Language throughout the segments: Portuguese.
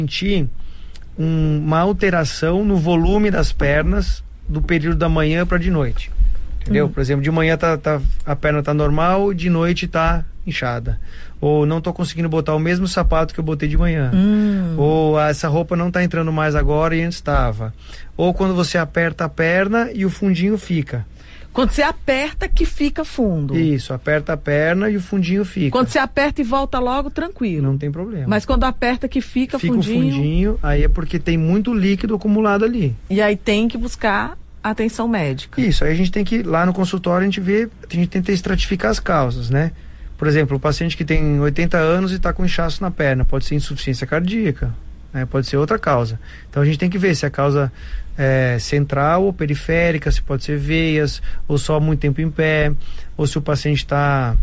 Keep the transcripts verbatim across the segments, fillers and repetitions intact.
sentir um, uma alteração no volume das pernas do período da manhã para de noite, entendeu? Uhum. Por exemplo, de manhã tá, tá, a perna tá normal, de noite tá inchada, ou não tô conseguindo botar o mesmo sapato que eu botei de manhã, uhum. ou ah, essa roupa não tá entrando mais agora e antes estava, ou quando você aperta a perna e o fundinho fica. Quando você aperta que fica fundo. Isso, aperta a perna e o fundinho fica. Quando você aperta e volta logo, tranquilo. Não tem problema. Mas quando aperta que fica, fica fundinho... Fica o fundinho, aí é porque tem muito líquido acumulado ali. E aí tem que buscar atenção médica. Isso, aí a gente tem que, lá no consultório, a gente vê, a gente tenta estratificar as causas, né? Por exemplo, o paciente que tem oitenta anos e está com inchaço na perna, pode ser insuficiência cardíaca, né? Pode ser outra causa. Então a gente tem que ver se a causa... É, central ou periférica, se pode ser veias, ou só muito tempo em pé, ou se o paciente está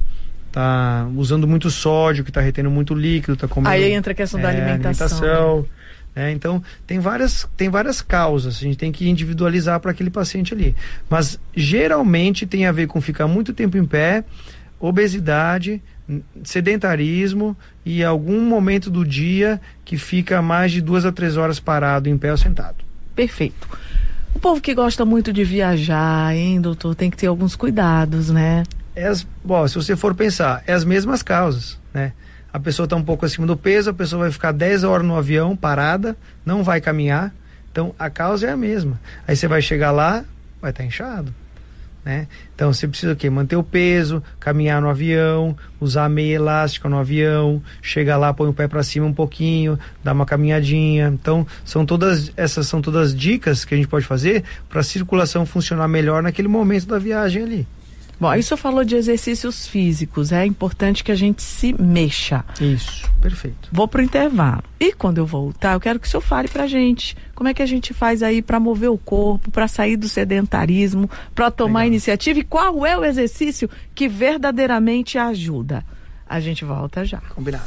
tá usando muito sódio, que está retendo muito líquido, está comendo... Aí entra a questão é, da alimentação. alimentação né? Então, tem várias, tem várias causas, a gente tem que individualizar para aquele paciente ali. Mas, geralmente, tem a ver com ficar muito tempo em pé, obesidade, sedentarismo e algum momento do dia que fica mais de duas a três horas parado em pé ou sentado. Perfeito. O povo que gosta muito de viajar, hein, doutor, tem que ter alguns cuidados, né? É as, bom, se você for pensar, é as mesmas causas, né? A pessoa está um pouco acima do peso, a pessoa vai ficar dez horas no avião, parada, não vai caminhar, então a causa é a mesma. Aí você vai chegar lá, vai estar inchado, né? Então você precisa o quê? Manter o peso, caminhar no avião, usar meia elástica no avião, chega lá, põe o pé para cima um pouquinho, dá uma caminhadinha. Então são todas essas são todas dicas que a gente pode fazer para a circulação funcionar melhor naquele momento da viagem ali. Bom, aí o senhor falou de exercícios físicos, é importante que a gente se mexa. Isso, perfeito. Vou pro intervalo. E quando eu voltar, eu quero que o senhor fale pra gente como é que a gente faz aí para mover o corpo, para sair do sedentarismo, para tomar Legal. iniciativa e qual é o exercício que verdadeiramente ajuda. A gente volta já. Combinado.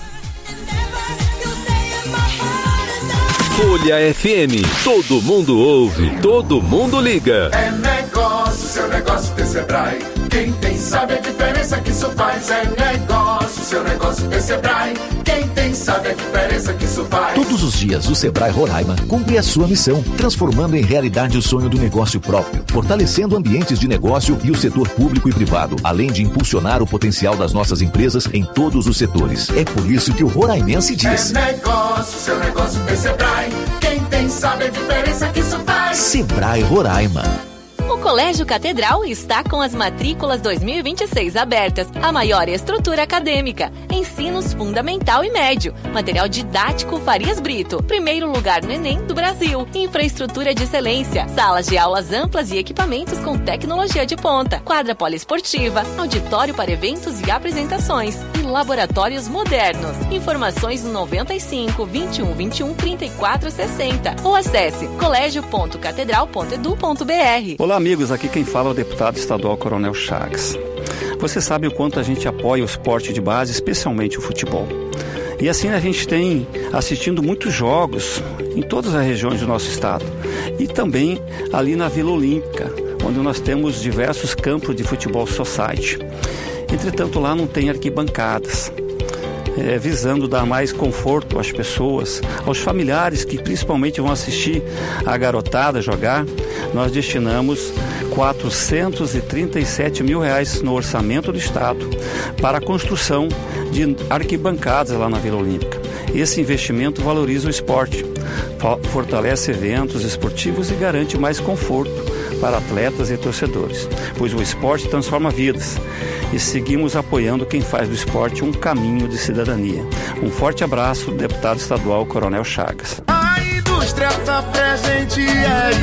Folha F M, todo mundo ouve, todo mundo liga. É negócio, seu negócio tem Sebrae. Quem tem sabe a diferença que isso faz. É negócio, seu negócio tem Sebrae. Quem tem sabe a diferença que isso faz. Todos os dias o Sebrae Roraima cumpre a sua missão, transformando em realidade o sonho do negócio próprio, fortalecendo ambientes de negócio e o setor público e privado, além de impulsionar o potencial das nossas empresas em todos os setores. É por isso que o roraimense diz: é negócio, seu negócio tem Sebrae. Quem tem sabe a diferença que isso faz. Sebrae Roraima. O Colégio Catedral está com as matrículas dois mil e vinte e seis abertas. A maior estrutura acadêmica, ensinos fundamental e médio, material didático Farias Brito, primeiro lugar no Enem do Brasil, infraestrutura de excelência, salas de aulas amplas e equipamentos com tecnologia de ponta, quadra poliesportiva, auditório para eventos e apresentações e laboratórios modernos. Informações no noventa e cinco, vinte e um, vinte e um, trinta e quatro, sessenta ou acesse colégio ponto catedral ponto edu ponto br. Olá, amigos, aqui quem fala é o deputado estadual Coronel Chagas. Você sabe o quanto a gente apoia o esporte de base, especialmente o futebol. E assim a gente tem assistindo muitos jogos em todas as regiões do nosso estado. E também ali na Vila Olímpica, onde nós temos diversos campos de futebol society. Entretanto, lá não tem arquibancadas. É, visando dar mais conforto às pessoas, aos familiares que principalmente vão assistir a garotada jogar, nós destinamos quatrocentos e trinta e sete mil reais no orçamento do estado para a construção de arquibancadas lá na Vila Olímpica. Esse investimento valoriza o esporte, fortalece eventos esportivos e garante mais conforto para atletas e torcedores, pois o esporte transforma vidas. E seguimos apoiando quem faz do esporte um caminho de cidadania. Um forte abraço, deputado estadual Coronel Chagas. A indústria tá presente, é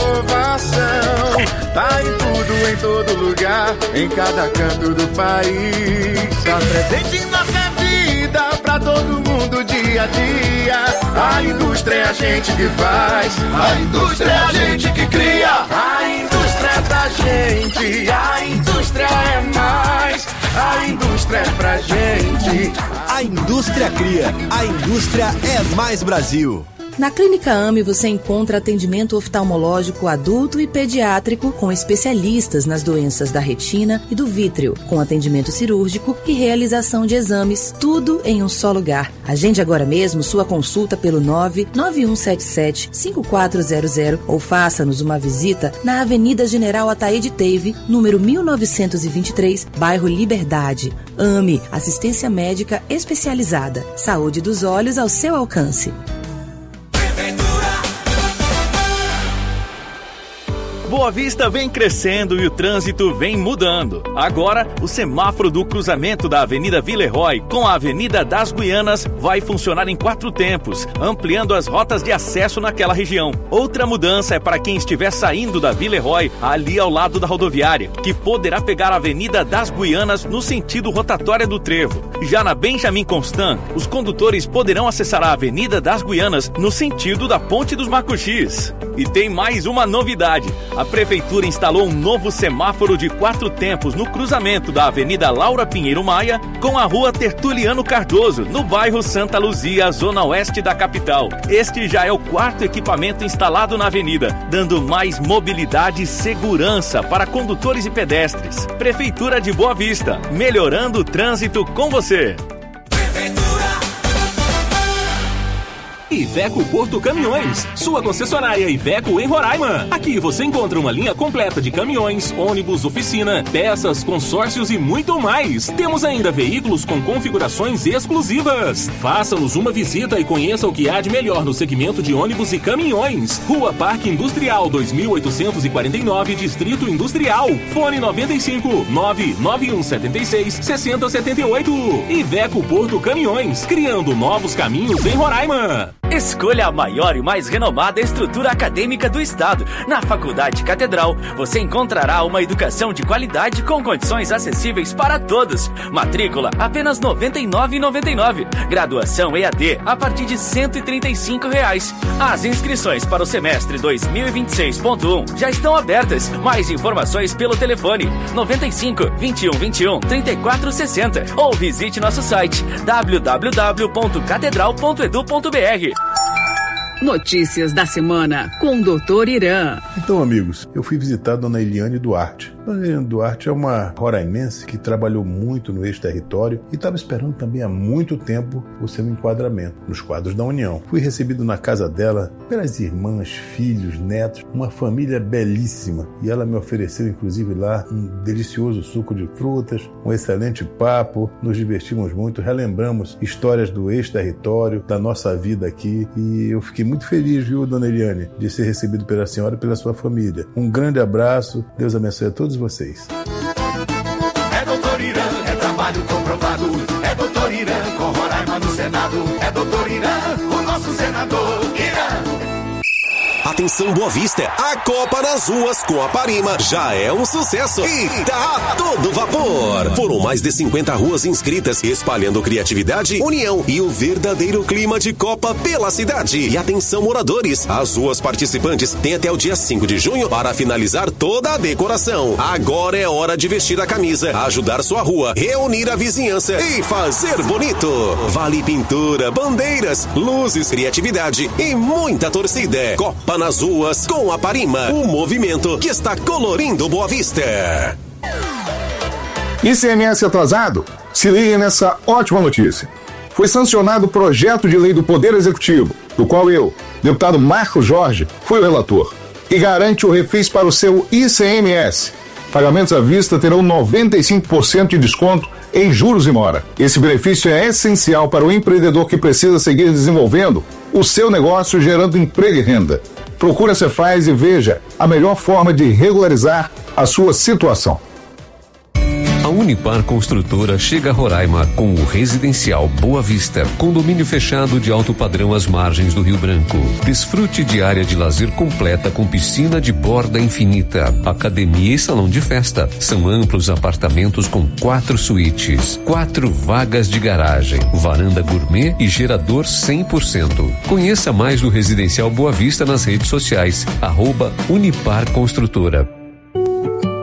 inovação. Tá em tudo, em todo lugar, em cada canto do país. Tá presente em nossa vida, pra todo mundo dia a dia. A indústria é a gente que faz, a indústria é a gente que cria. A indústria é da gente, a indústria é mais. A indústria é pra gente. A indústria cria, a indústria é mais Brasil. Na Clínica AME você encontra atendimento oftalmológico adulto e pediátrico com especialistas nas doenças da retina e do vítreo, com atendimento cirúrgico e realização de exames, tudo em um só lugar. Agende agora mesmo sua consulta pelo nove nove um sete sete cinco quatro zero zero ou faça-nos uma visita na Avenida General Ataíde Teve, número mil novecentos e vinte e três, bairro Liberdade. AME, assistência médica especializada. Saúde dos olhos ao seu alcance. Boa Vista vem crescendo e o trânsito vem mudando. Agora, o semáforo do cruzamento da Avenida Villeroy com a Avenida das Guianas vai funcionar em quatro tempos, ampliando as rotas de acesso naquela região. Outra mudança é para quem estiver saindo da Villeroy, ali ao lado da rodoviária, que poderá pegar a Avenida das Guianas no sentido rotatória do Trevo. Já na Benjamin Constant, os condutores poderão acessar a Avenida das Guianas no sentido da Ponte dos Macuxis. E tem mais uma novidade. A Prefeitura instalou um novo semáforo de quatro tempos no cruzamento da Avenida Laura Pinheiro Maia com a Rua Tertuliano Cardoso, no bairro Santa Luzia, zona oeste da capital. Este já é o quarto equipamento instalado na avenida, dando mais mobilidade e segurança para condutores e pedestres. Prefeitura de Boa Vista, melhorando o trânsito com você. Iveco Porto Caminhões, sua concessionária Iveco em Roraima. Aqui você encontra uma linha completa de caminhões, ônibus, oficina, peças, consórcios e muito mais. Temos ainda veículos com configurações exclusivas. Faça-nos uma visita e conheça o que há de melhor no segmento de ônibus e caminhões. Rua Parque Industrial dois mil oitocentos e quarenta e nove, Distrito Industrial. Fone noventa e cinco, nove nove um sete seis, seis zero sete oito. Iveco Porto Caminhões, criando novos caminhos em Roraima. Escolha a maior e mais renomada estrutura acadêmica do estado. Na Faculdade Catedral, você encontrará uma educação de qualidade com condições acessíveis para todos. Matrícula apenas noventa e nove reais e noventa e nove centavos. Graduação E A D a partir de cento e trinta e cinco reais. As inscrições para o semestre dois mil e vinte e seis ponto um já estão abertas. Mais informações pelo telefone noventa e cinco, vinte e um, vinte e um, trinta e quatro sessenta ou visite nosso site w w w ponto catedral ponto edu ponto b r. Notícias da semana com o doutor Irã. Então, amigos, eu fui visitar a dona Eliane Duarte. Dona Eliane Duarte é uma roraimense que trabalhou muito no ex-território e estava esperando também há muito tempo o seu enquadramento nos quadros da União. Fui recebido na casa dela pelas irmãs, filhos, netos, uma família belíssima. E ela me ofereceu, inclusive, lá um delicioso suco de frutas, um excelente papo. Nos divertimos muito, relembramos histórias do ex-território, da nossa vida aqui. E eu fiquei muito feliz, viu, dona Eliane, de ser recebido pela senhora e pela sua família. Um grande abraço, Deus abençoe a todos vocês. É doutor Irã, é trabalho comprovado. É doutor Irã, com Roraima no Senado. É doutor Irã, o nosso senador Irã. Atenção Boa Vista, a Copa nas ruas com a Parima já é um sucesso e tá a todo vapor. Foram mais de cinquenta ruas inscritas, espalhando criatividade, união e o verdadeiro clima de Copa pela cidade. E atenção moradores, as ruas participantes têm até o dia cinco de junho para finalizar toda a decoração. Agora é hora de vestir a camisa, ajudar sua rua, reunir a vizinhança e fazer bonito. Vale pintura, bandeiras, luzes, criatividade e muita torcida. Copa nas ruas com a Parima, o movimento que está colorindo Boa Vista. I C M S atrasado? Se ligue nessa ótima notícia. Foi sancionado o projeto de lei do Poder Executivo, do qual eu, deputado Marcos Jorge, fui o relator, que garante o refis para o seu I C M S. Pagamentos à vista terão noventa e cinco por cento de desconto em juros e mora. Esse benefício é essencial para o empreendedor que precisa seguir desenvolvendo o seu negócio, gerando emprego e renda. Procure a Cefaz e veja a melhor forma de regularizar a sua situação. A Unipar Construtora chega a Roraima com o Residencial Boa Vista, condomínio fechado de alto padrão às margens do Rio Branco. Desfrute de área de lazer completa com piscina de borda infinita, academia e salão de festa. São amplos apartamentos com quatro suítes, quatro vagas de garagem, varanda gourmet e gerador cem por cento. Conheça mais do Residencial Boa Vista nas redes sociais, arroba Unipar Construtora.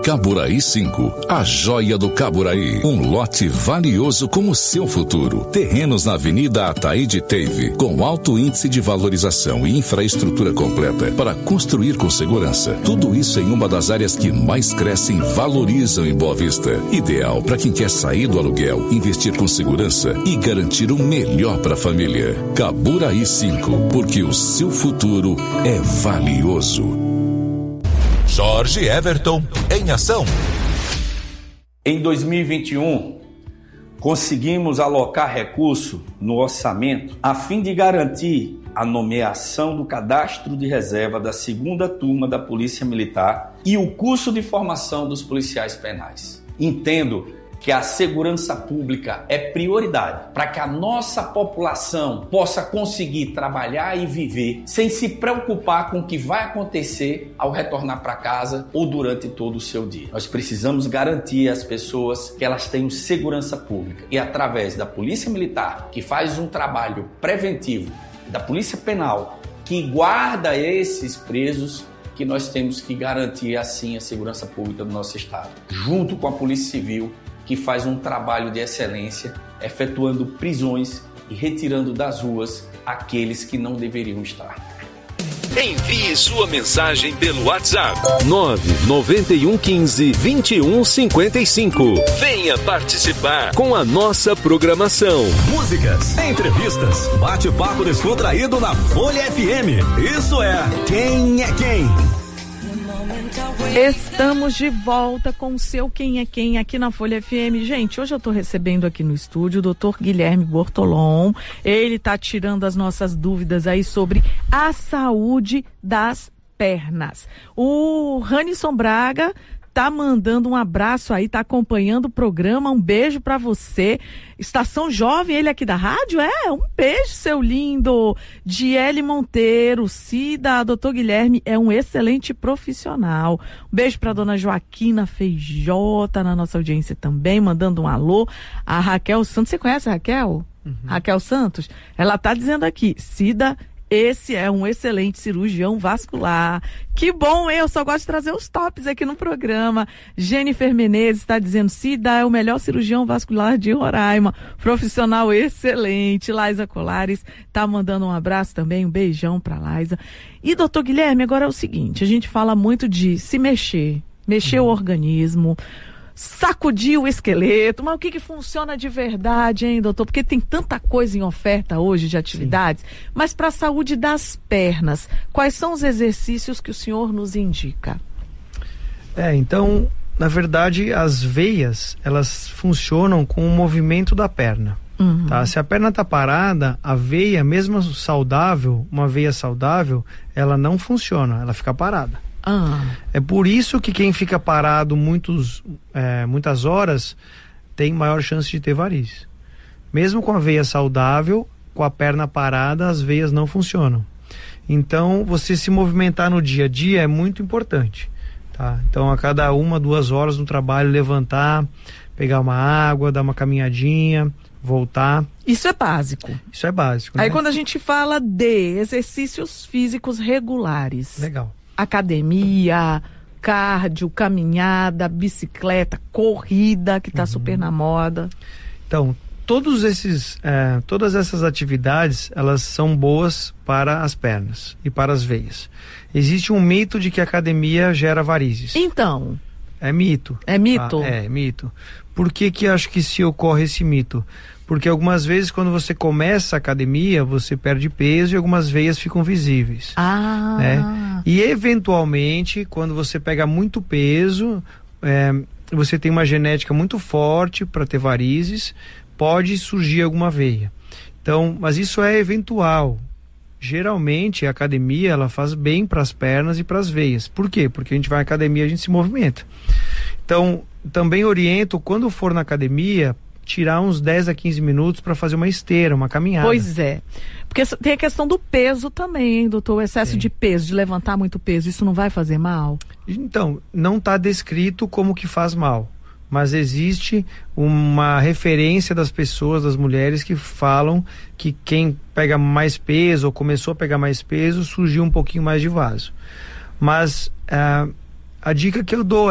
Caburaí cinco, a joia do Caburaí. Um lote valioso como o seu futuro. Terrenos na Avenida Ataíde Teve, com alto índice de valorização e infraestrutura completa para construir com segurança. Tudo isso em uma das áreas que mais crescem e valorizam em Boa Vista. Ideal para quem quer sair do aluguel, investir com segurança e garantir o melhor para a família. Caburaí cinco, porque o seu futuro é valioso. Jorge Everton em ação. Em dois mil e vinte e um, conseguimos alocar recurso no orçamento a fim de garantir a nomeação do cadastro de reserva da segunda turma da Polícia Militar e o curso de formação dos policiais penais. Entendo que a segurança pública é prioridade para que a nossa população possa conseguir trabalhar e viver sem se preocupar com o que vai acontecer ao retornar para casa ou durante todo o seu dia. Nós precisamos garantir às pessoas que elas tenham segurança pública e através da Polícia Militar, que faz um trabalho preventivo, da Polícia Penal, que guarda esses presos, que nós temos que garantir assim a segurança pública do nosso estado, junto com a Polícia Civil, que faz um trabalho de excelência, efetuando prisões e retirando das ruas aqueles que não deveriam estar. Envie sua mensagem pelo WhatsApp nove nove um um cinco, vinte e um cinquenta e cinco. Venha participar com a nossa programação. Músicas, entrevistas, bate-papo descontraído na Folha F M. Isso é Quem é Quem? Estamos de volta com o seu Quem é Quem aqui na Folha F M. Gente, hoje eu estou recebendo aqui no estúdio o doutor Guilherme Bortolom. Ele está tirando as nossas dúvidas aí sobre a saúde das pernas. O Ranison Braga tá mandando um abraço aí, tá acompanhando o programa, um beijo pra você. Estação Jovem, ele aqui da rádio, é, um beijo, seu lindo. Diele Monteiro, Cida, doutor Guilherme é um excelente profissional. Um beijo pra dona Joaquina Feijota, na nossa audiência também, mandando um alô. A Raquel Santos, você conhece a Raquel? Uhum. Raquel Santos? Ela tá dizendo aqui, Cida, esse é um excelente cirurgião vascular. Que bom, hein? Eu só gosto de trazer os tops aqui no programa. Jennifer Menezes está dizendo, Cida é o melhor cirurgião vascular de Roraima. Profissional excelente. Laisa Colares está mandando um abraço também, um beijão para Laisa. E doutor Guilherme, agora é o seguinte, a gente fala muito de se mexer, mexer uhum. o organismo, sacudir o esqueleto, mas o que que funciona de verdade, hein, doutor? Porque tem tanta coisa em oferta hoje de atividades, Sim. mas para a saúde das pernas, quais são os exercícios que o senhor nos indica? É, então, na verdade, as veias, elas funcionam com o movimento da perna. Uhum. Tá? Se a perna está parada, a veia, mesmo saudável, uma veia saudável, ela não funciona, ela fica parada. Ah. É por isso que quem fica parado muitos, é, muitas horas tem maior chance de ter varizes. Mesmo com a veia saudável, com a perna parada, as veias não funcionam. Então, você se movimentar no dia a dia é muito importante. Tá? Então, a cada uma, duas horas no trabalho, levantar, pegar uma água, dar uma caminhadinha, voltar. Isso é básico. Isso é básico. Aí, né? quando a gente fala de exercícios físicos regulares. Legal. Academia, cardio, caminhada, bicicleta, corrida, que está uhum. super na moda. Então, todos esses, é, todas essas atividades, elas são boas para as pernas e para as veias. Existe um mito de que a academia gera varizes. Então... É mito. É mito? Tá? É, mito. Por que que acho que se ocorre esse mito? Porque algumas vezes quando você começa a academia, você perde peso e algumas veias ficam visíveis. Ah. Né? E eventualmente, quando você pega muito peso, é, você tem uma genética muito forte para ter varizes, pode surgir alguma veia. Então, mas isso é eventual. Geralmente a academia ela faz bem para as pernas e para as veias. Por quê? Porque a gente vai à academia, a gente se movimenta. Então, também oriento, quando for na academia, tirar uns dez a quinze minutos para fazer uma esteira, uma caminhada. Pois é. Porque tem a questão do peso também, hein, doutor? O excesso Sim. de peso, de levantar muito peso, isso não vai fazer mal? Então, não está descrito como que faz mal. Mas existe uma referência das pessoas, das mulheres, que falam que quem pega mais peso ou começou a pegar mais peso, surgiu um pouquinho mais de vaso. Mas uh, a dica que eu dou é,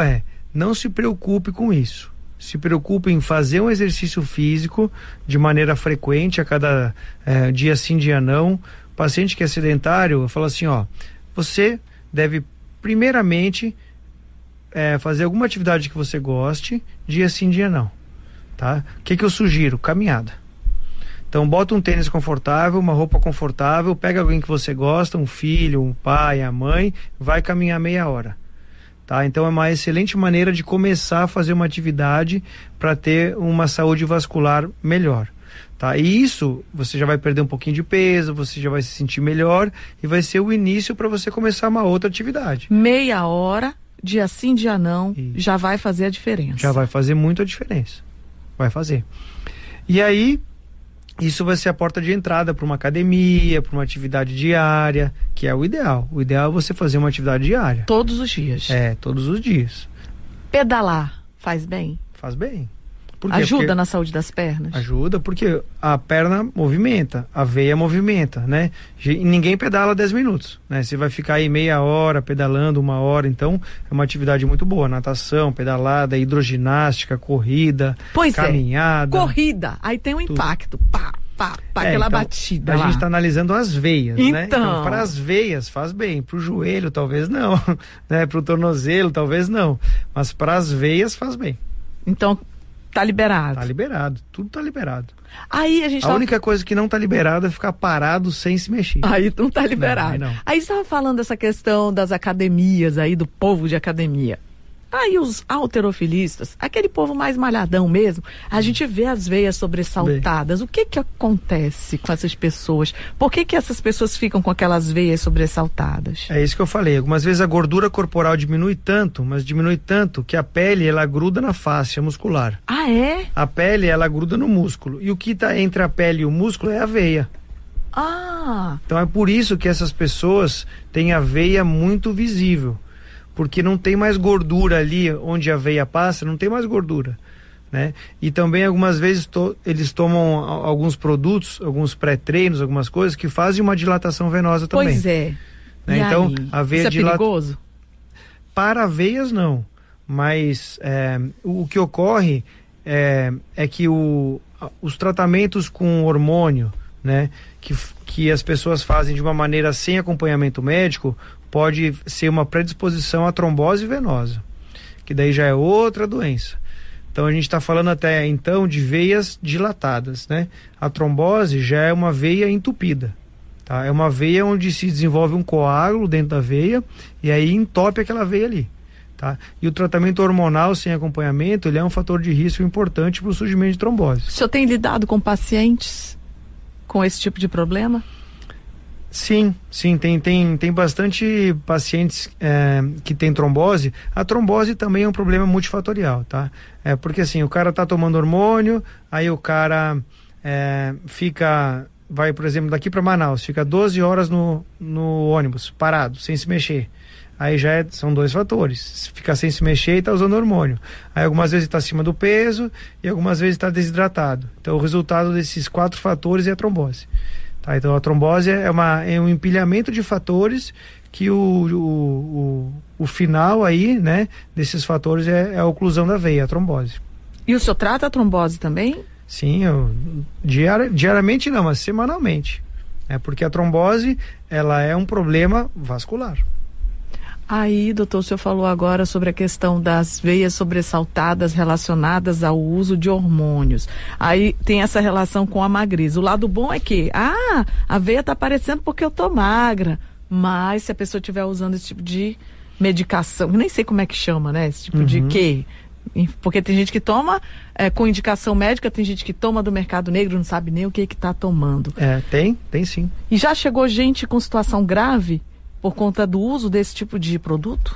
não se preocupe com isso. Se preocupe em fazer um exercício físico de maneira frequente, a cada é, dia sim, dia não. O paciente que é sedentário, eu falo assim, ó, você deve primeiramente é, fazer alguma atividade que você goste, dia sim, dia não, tá? O que que eu sugiro? Caminhada. Então bota um tênis confortável, uma roupa confortável, pega alguém que você gosta, um filho, um pai, a mãe, vai caminhar meia hora. Tá? Então é uma excelente maneira de começar a fazer uma atividade para ter uma saúde vascular melhor. Tá? E isso, você já vai perder um pouquinho de peso, você já vai se sentir melhor e vai ser o início para você começar uma outra atividade. Meia hora, dia sim, dia não, isso. Já vai fazer a diferença. Já vai fazer muito a diferença. Vai fazer. E aí, isso vai ser a porta de entrada para uma academia, para uma atividade diária, que é o ideal. O ideal é você fazer uma atividade diária. Todos os dias. É, todos os dias. Pedalar faz bem? Faz bem. Por quê? Ajuda porque na saúde das pernas? Ajuda, porque a perna movimenta, a veia movimenta, né? E ninguém pedala dez minutos, né? Você vai ficar aí meia hora pedalando, uma hora, então é uma atividade muito boa. Natação, pedalada, hidroginástica, corrida, pois caminhada. É. Corrida, aí tem um impacto, pá, pá, pá, é, aquela então, batida a lá. gente está analisando as veias, então, né? Então, para as veias faz bem, para o joelho talvez não, né? Para o tornozelo talvez não, mas para as veias faz bem. Então, tá liberado. Tá liberado, tudo tá liberado. Aí a gente a tava... única coisa que não tá liberada é ficar parado sem se mexer. Aí não tá liberado. Não, aí, não. Aí você tava falando dessa questão das academias aí, do povo de academia. Aí os halterofilistas, aquele povo mais malhadão mesmo, a gente vê as veias sobressaltadas. Bem. O que que acontece com essas pessoas? Por que que essas pessoas ficam com aquelas veias sobressaltadas? É isso que eu falei. Algumas vezes a gordura corporal diminui tanto, mas diminui tanto que a pele, ela gruda na fáscia muscular. Ah, é? A pele, ela gruda no músculo. E o que tá entre a pele e o músculo é a veia. Ah! Então é por isso que essas pessoas têm a veia muito visível. Porque não tem mais gordura ali onde a veia passa, não tem mais gordura, né? E também algumas vezes to, eles tomam a, alguns produtos, alguns pré-treinos, algumas coisas que fazem uma dilatação venosa também. Pois é. Né? Então, aí? A veia Isso é dilata... perigoso? Para veias não, mas é, o, o que ocorre é, é que o, os tratamentos com hormônio, né, que, que as pessoas fazem de uma maneira sem acompanhamento médico, pode ser uma predisposição à trombose venosa, que daí já é outra doença. Então a gente está falando até então de veias dilatadas, né? A trombose já é uma veia entupida, tá? É uma veia onde se desenvolve um coágulo dentro da veia e aí entope aquela veia ali, tá? E o tratamento hormonal sem acompanhamento, ele é um fator de risco importante para o surgimento de trombose. O senhor tem lidado com pacientes com esse tipo de problema? Sim, sim, tem, tem, tem bastante pacientes é, que tem trombose. A trombose também é um problema multifatorial, tá? É porque assim, o cara tá tomando hormônio, aí o cara é, fica, vai, por exemplo, daqui para Manaus, fica doze horas no, no ônibus, parado, sem se mexer. Aí já é, são dois fatores, fica sem se mexer e tá usando hormônio. Aí algumas vezes está acima do peso e algumas vezes está desidratado. Então o resultado desses quatro fatores é a trombose. Tá, então a trombose é, uma, é um empilhamento de fatores que o, o, o, o final aí, né, desses fatores é, é a oclusão da veia, a trombose. E o senhor trata a trombose também? Sim, eu, diari, diariamente não, mas semanalmente. É porque a trombose, ela é um problema vascular. Aí, doutor, o senhor falou agora sobre a questão das veias sobressaltadas relacionadas ao uso de hormônios. Aí tem essa relação com a magreza. O lado bom é que, ah, a veia tá aparecendo porque eu tô magra. Mas se a pessoa estiver usando esse tipo de medicação, nem sei como é que chama, né? Esse tipo uhum. de quê? Porque tem gente que toma é, com indicação médica, tem gente que toma do mercado negro, não sabe nem o que que tá tomando. É, tem, tem sim. E já chegou gente com situação grave por conta do uso desse tipo de produto?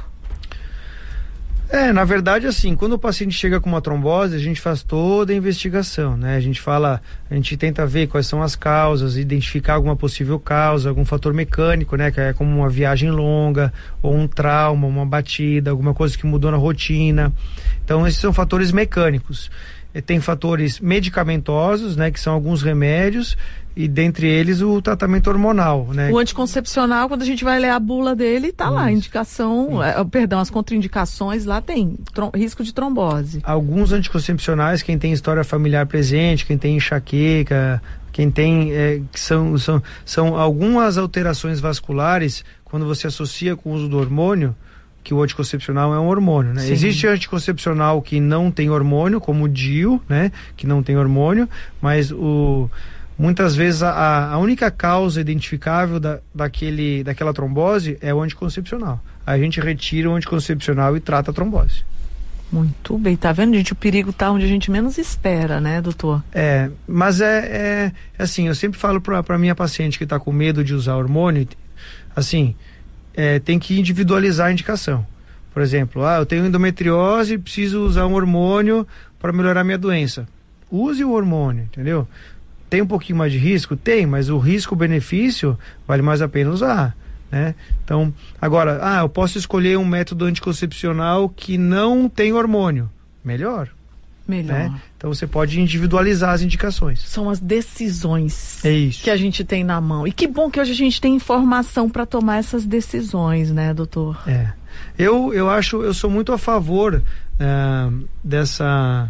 É, na verdade, assim, quando o paciente chega com uma trombose, a gente faz toda a investigação, né? A gente fala, a gente tenta ver quais são as causas, identificar alguma possível causa, algum fator mecânico, né? Que é como uma viagem longa, ou um trauma, uma batida, alguma coisa que mudou na rotina. Então, esses são fatores mecânicos. tem fatores medicamentosos, né, que são alguns remédios, e dentre eles o tratamento hormonal, né? O anticoncepcional, quando a gente vai ler a bula dele, tá Isso. lá, a indicação, é, perdão, as contraindicações lá tem trom, risco de trombose. Alguns anticoncepcionais, quem tem história familiar presente, quem tem enxaqueca, quem tem, é, que são, são, são algumas alterações vasculares, quando você associa com o uso do hormônio, que o anticoncepcional é um hormônio, né? Sim. Existe anticoncepcional que não tem hormônio, como o D I U, né? Que não tem hormônio, mas o... muitas vezes a, a única causa identificável da, daquele, daquela trombose é o anticoncepcional. A gente retira o anticoncepcional e trata a trombose. Muito bem, tá vendo, gente? O perigo tá onde a gente menos espera, né, doutor? É, mas é, é, é assim, eu sempre falo pra, pra minha paciente que tá com medo de usar hormônio, assim, é, tem que individualizar a indicação. Por exemplo, ah, eu tenho endometriose e preciso usar um hormônio para melhorar minha doença. Use o hormônio, entendeu? Tem um pouquinho mais de risco? Tem, mas o risco-benefício vale mais a pena usar, né? Então, agora, ah, eu posso escolher um método anticoncepcional que não tem hormônio. Melhor. Melhor. Né? Então você pode individualizar as indicações. São as decisões é isso. que a gente tem na mão. E que bom que hoje a gente tem informação para tomar essas decisões, né, doutor? É. Eu, eu acho, eu sou muito a favor uh, dessa...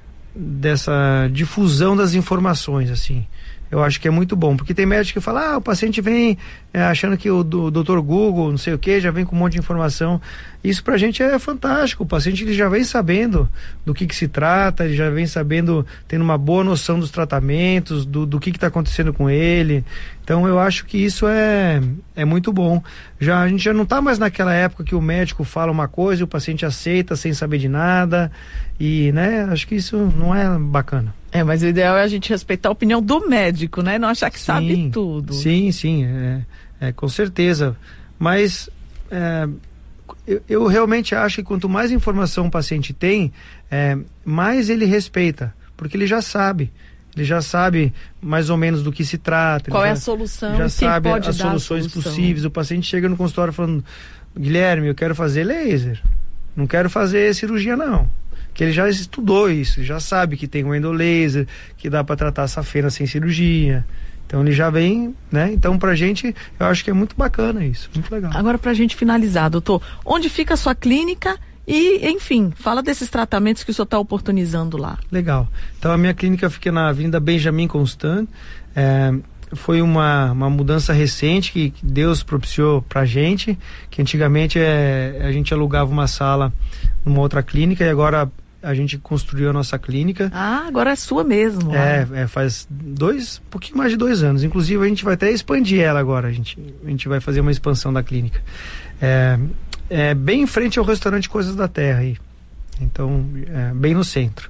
dessa difusão das informações, assim. Eu acho que é muito bom, porque tem médico que fala, ah, o paciente vem é, achando que o do, doutor Google, não sei o que, já vem com um monte de informação. Isso pra gente é fantástico, o paciente ele já vem sabendo do que que se trata, ele já vem sabendo, tendo uma boa noção dos tratamentos, do, do que que tá acontecendo com ele. Então eu acho que isso é, é muito bom. Já, a gente já não tá mais naquela época que o médico fala uma coisa e o paciente aceita sem saber de nada, e, né, acho que isso não é bacana. É, mas o ideal é a gente respeitar a opinião do médico, né? Não achar que sim, sabe tudo. Sim, sim, é, é, com certeza. Mas é, eu, eu realmente acho que quanto mais informação o paciente tem, é, mais ele respeita, porque ele já sabe. Ele já sabe mais ou menos do que se trata. Qual é já, a solução? Já sabe pode as dar soluções a solução. possíveis. O paciente chega no consultório falando, Guilherme, eu quero fazer laser. Não quero fazer cirurgia, não. Que ele já estudou isso, já sabe que tem um endolaser, que dá para tratar safena sem cirurgia. Então ele já vem, né? Então pra gente, eu acho que é muito bacana isso, muito legal. Agora pra gente finalizar, doutor, onde fica a sua clínica e, enfim, fala desses tratamentos que o senhor está oportunizando lá. Legal. Então a minha clínica fica na Avenida Benjamin Constant. É, foi uma, uma mudança recente que, que Deus propiciou pra gente, que antigamente é, a gente alugava uma sala numa outra clínica e agora a gente construiu a nossa clínica. Ah, agora é sua mesmo. É, é, faz dois, um pouquinho mais de dois anos. Inclusive a gente vai até expandir ela agora. A gente, a gente vai fazer uma expansão da clínica. É, é bem em frente ao restaurante Coisas da Terra aí. Então, é, bem no centro.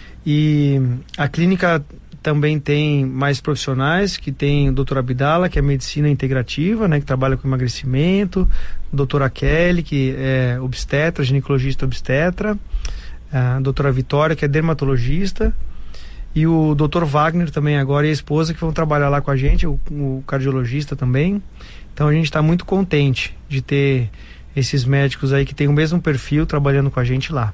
E a clínica também tem mais profissionais, que tem o doutor Abdala, que é medicina integrativa, né, que trabalha com emagrecimento, a doutora Kelly, que é obstetra, ginecologista obstetra, a doutora Vitória, que é dermatologista, e o doutor Wagner também agora e a esposa, que vão trabalhar lá com a gente, o, o cardiologista também. Então a gente está muito contente de ter esses médicos aí que têm o mesmo perfil trabalhando com a gente lá.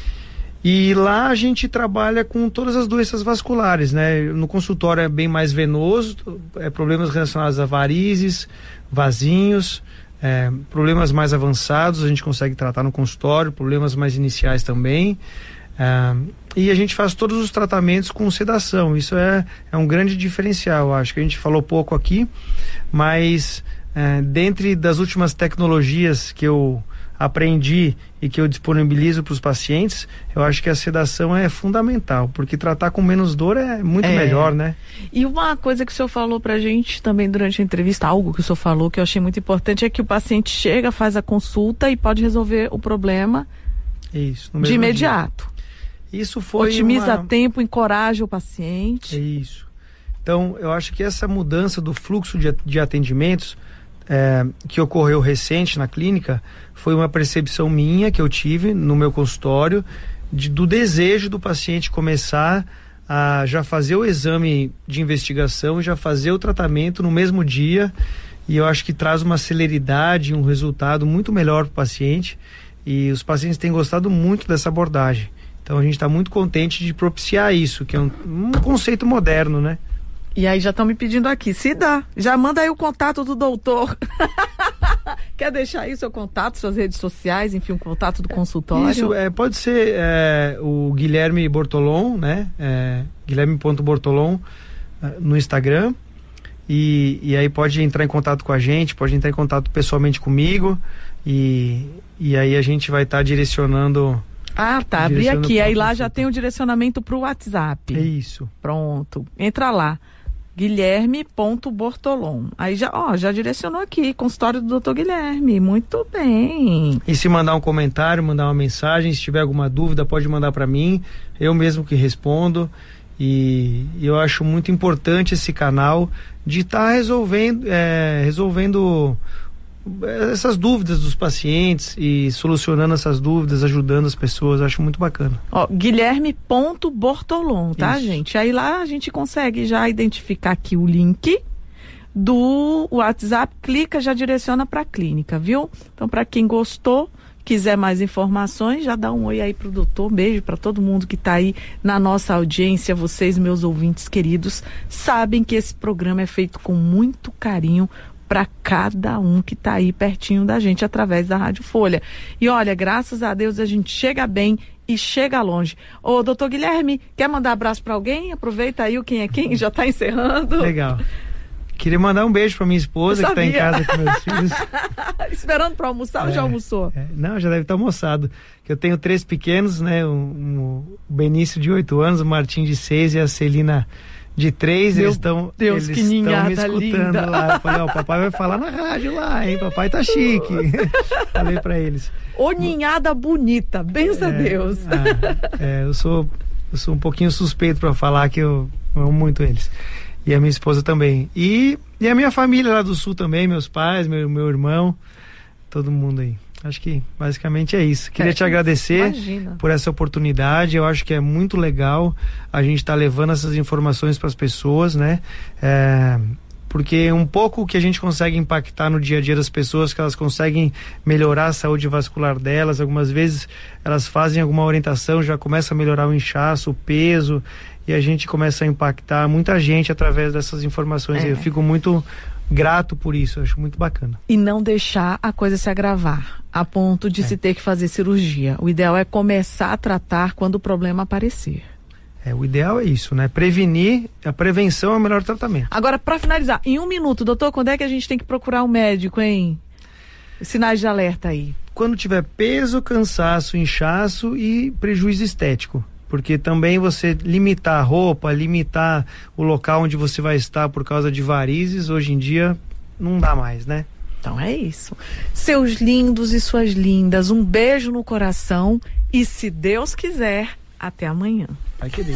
E lá a gente trabalha com todas as doenças vasculares, né? No consultório é bem mais venoso, é problemas relacionados a varizes, vasinhos, é, problemas mais avançados a gente consegue tratar no consultório, problemas mais iniciais também. É, e a gente faz todos os tratamentos com sedação. Isso é, é um grande diferencial, eu acho que a gente falou pouco aqui, mas é, dentre das últimas tecnologias que eu aprendi e que eu disponibilizo para os pacientes, eu acho que a sedação é fundamental, porque tratar com menos dor é muito é. melhor, né? E uma coisa que o senhor falou pra gente também durante a entrevista, algo que o senhor falou que eu achei muito importante, é que o paciente chega, faz a consulta e pode resolver o problema Isso, no de mesmo imediato. Dia. Isso foi Otimiza uma... tempo, encoraja o paciente. É isso. Então, eu acho que essa mudança do fluxo de, de atendimentos É, que ocorreu recente na clínica foi uma percepção minha que eu tive no meu consultório de, do desejo do paciente começar a já fazer o exame de investigação e já fazer o tratamento no mesmo dia, e eu acho que traz uma celeridade, um resultado muito melhor para o paciente, e os pacientes têm gostado muito dessa abordagem. Então a gente está muito contente de propiciar isso, que é um, um conceito moderno, né? E aí já estão me pedindo aqui, se dá, já manda aí o contato do doutor. Quer deixar aí seu contato, suas redes sociais, enfim, o contato do consultório? Isso, é, pode ser é, o Guilherme Bortolom, né? É, guilherme ponto bortolom é, no Instagram. E, e aí pode entrar em contato com a gente, pode entrar em contato pessoalmente comigo. E, e aí a gente vai estar tá direcionando... Ah, tá, abri aqui, aí lá já tem o direcionamento para o WhatsApp. É isso. Pronto, entra lá. Guilherme ponto bortolom. Aí já, ó, já direcionou aqui, consultório do doutor Guilherme. Muito bem. E se mandar um comentário, mandar uma mensagem, se tiver alguma dúvida, pode mandar para mim. Eu mesmo que respondo. E eu acho muito importante esse canal de estar tá resolvendo, é, resolvendo essas dúvidas dos pacientes e solucionando essas dúvidas, ajudando as pessoas. Eu acho muito bacana. Ó, Guilherme ponto bortolom, tá, Isso. gente? Aí lá a gente consegue já identificar aqui o link do WhatsApp, clica, já direciona para a clínica, viu? Então, para quem gostou, quiser mais informações, já dá um oi aí pro doutor. Beijo para todo mundo que tá aí na nossa audiência. Vocês, meus ouvintes queridos, sabem que esse programa é feito com muito carinho para cada um que tá aí pertinho da gente através da Rádio Folha. E olha, graças a Deus a gente chega bem e chega longe. Ô, doutor Guilherme, quer mandar abraço para alguém? Aproveita aí o Quem é Quem, já tá encerrando. Legal. Queria mandar um beijo para minha esposa que tá em casa com meus filhos. Esperando para almoçar é, ou já almoçou? É, não, já deve estar almoçado. Eu tenho três pequenos, né? Um, um, o Benício de oito anos, o Martim de seis e a Celina de três. Meu eles estão eles estão me escutando linda. lá. Eu falei, ó, o papai vai falar na rádio lá, hein? Papai tá chique. Falei para eles. Ô ninhada bonita, bença é, a Deus. Ah, é, eu sou eu sou um pouquinho suspeito para falar que eu amo muito eles. E a minha esposa também. E, e a minha família lá do sul também, meus pais, meu, meu irmão, todo mundo aí. Acho que basicamente é isso. Queria é, te agradecer imagina. por essa oportunidade. Eu acho que é muito legal a gente estar tá levando essas informações para as pessoas, né? É, porque um pouco que a gente consegue impactar no dia a dia das pessoas, que elas conseguem melhorar a saúde vascular delas. Algumas vezes elas fazem alguma orientação, já começa a melhorar o inchaço, o peso, e a gente começa a impactar muita gente através dessas informações. É. Eu fico muito grato por isso, acho muito bacana. E não deixar a coisa se agravar a ponto de é. se ter que fazer cirurgia. O ideal é começar a tratar quando o problema aparecer. É, o ideal é isso, né? Prevenir, a prevenção é o melhor tratamento. Agora, para finalizar, em um minuto, doutor, quando é que a gente tem que procurar um médico, hein? Sinais de alerta aí. Quando tiver peso, cansaço, inchaço e prejuízo estético. Porque também você limitar a roupa, limitar o local onde você vai estar por causa de varizes, hoje em dia não dá mais, né? Então é isso. Seus lindos e suas lindas, um beijo no coração e, se Deus quiser, até amanhã. Vai querer.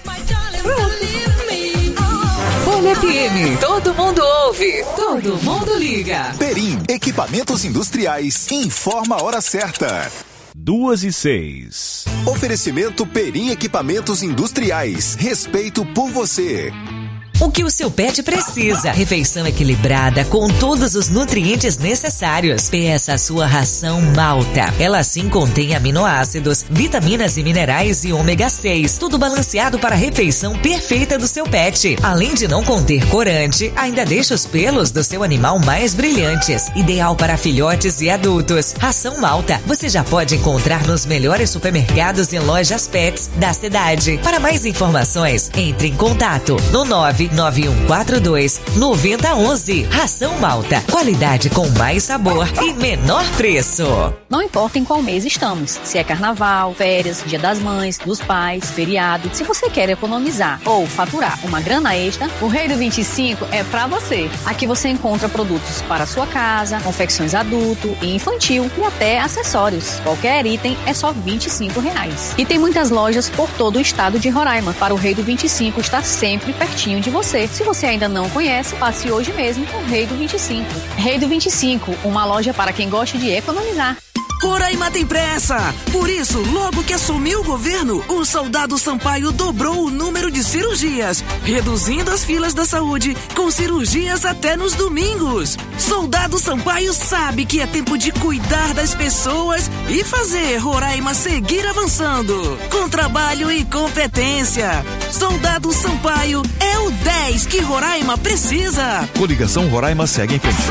Folha F M, todo mundo ouve, todo mundo liga. Perim, equipamentos industriais, informa a hora certa. Duas e seis. Oferecimento Perim Equipamentos Industriais. Respeito por você. O que o seu pet precisa. Refeição equilibrada com todos os nutrientes necessários. Peça a sua ração Malta. Ela sim contém aminoácidos, vitaminas e minerais e ômega seis. Tudo balanceado para a refeição perfeita do seu pet. Além de não conter corante, ainda deixa os pelos do seu animal mais brilhantes. Ideal para filhotes e adultos. Ração Malta você já pode encontrar nos melhores supermercados e lojas pets da cidade. Para mais informações, entre em contato no nove nove um quatro dois nove zero um um. Ração Malta. Qualidade com mais sabor e menor preço. Não importa em qual mês estamos. Se é carnaval, férias, dia das mães, dos pais, feriado. Se você quer economizar ou faturar uma grana extra, o Rei do vinte e cinco é pra você. Aqui você encontra produtos para sua casa, confecções adulto e infantil e até acessórios. Qualquer item é só vinte e cinco reais. E tem muitas lojas por todo o estado de Roraima para o Rei do vinte e cinco estar sempre pertinho de você. Se você ainda não conhece, passe hoje mesmo com o Rei do vinte e cinco. Rei do vinte e cinco, uma loja para quem gosta de economizar. Roraima tem pressa. Por isso, logo que assumiu o governo, o soldado Sampaio dobrou o número de cirurgias, reduzindo as filas da saúde com cirurgias até nos domingos. Soldado Sampaio sabe que é tempo de cuidar das pessoas e fazer Roraima seguir avançando, com trabalho e competência. Soldado Sampaio é o dez que Roraima precisa. Coligação Roraima segue em frente.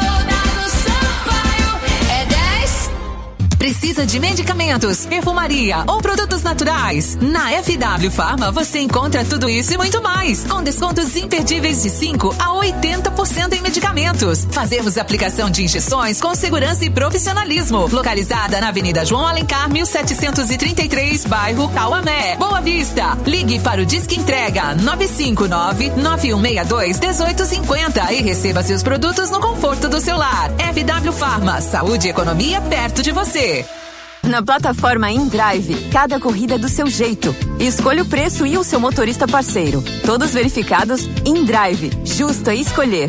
Precisa de medicamentos, perfumaria ou produtos naturais? Na F W Pharma você encontra tudo isso e muito mais, com descontos imperdíveis de cinco a oitenta por cento em medicamentos. Fazemos aplicação de injeções com segurança e profissionalismo. Localizada na Avenida João Alencar, mil setecentos e trinta e três, bairro Tauamé, Boa Vista. Ligue para o Disque Entrega nove cinco nove, nove um seis dois, um oito cinco zero e receba seus produtos no conforto do seu lar. F W Pharma, saúde e economia perto de você. Na plataforma InDrive, cada corrida é do seu jeito. Escolha o preço e o seu motorista parceiro. Todos verificados, InDrive. Justo é escolher.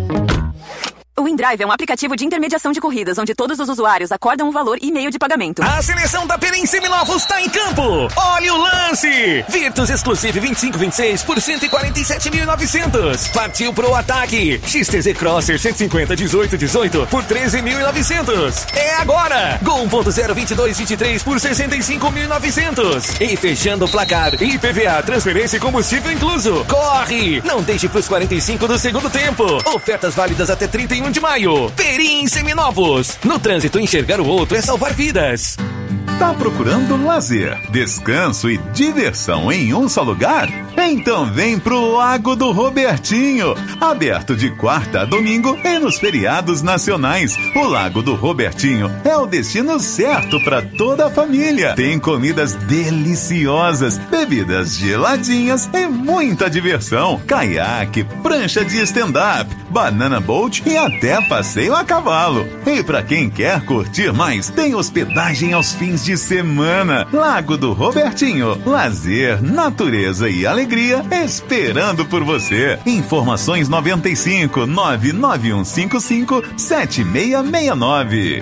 O InDrive é um aplicativo de intermediação de corridas, onde todos os usuários acordam um valor e meio de pagamento. A seleção da Perim Seminovos está em campo. Olha o lance! Virtus Exclusive vinte e cinco vinte e seis por cento e quarenta e sete mil e novecentos. Partiu pro ataque. X T Z Crosser cento e cinquenta dezoito dezoito por treze mil e novecentos. É agora! Gol um ponto zero vinte e dois vinte e três por sessenta e cinco mil e novecentos. E fechando o placar, I P V A, transferência e combustível incluso. Corre! Não deixe pros quarenta e cinco do segundo tempo. Ofertas válidas até trinta e um de maio. Perim Seminovos. No trânsito, enxergar o outro é salvar vidas. Tá procurando lazer, descanso e diversão em um só lugar? Então vem pro Lago do Robertinho. Aberto de quarta a domingo e nos feriados nacionais. O Lago do Robertinho é o destino certo para toda a família. Tem comidas deliciosas, bebidas geladinhas e muita diversão. Caiaque, prancha de stand-up, banana boat e até passeio a cavalo. E para quem quer curtir mais, tem hospedagem aos fins de semana. Lago do Robertinho. Lazer, natureza e alegria esperando por você. Informações noventa e cinco, nove nove um cinco cinco, sete seis seis nove.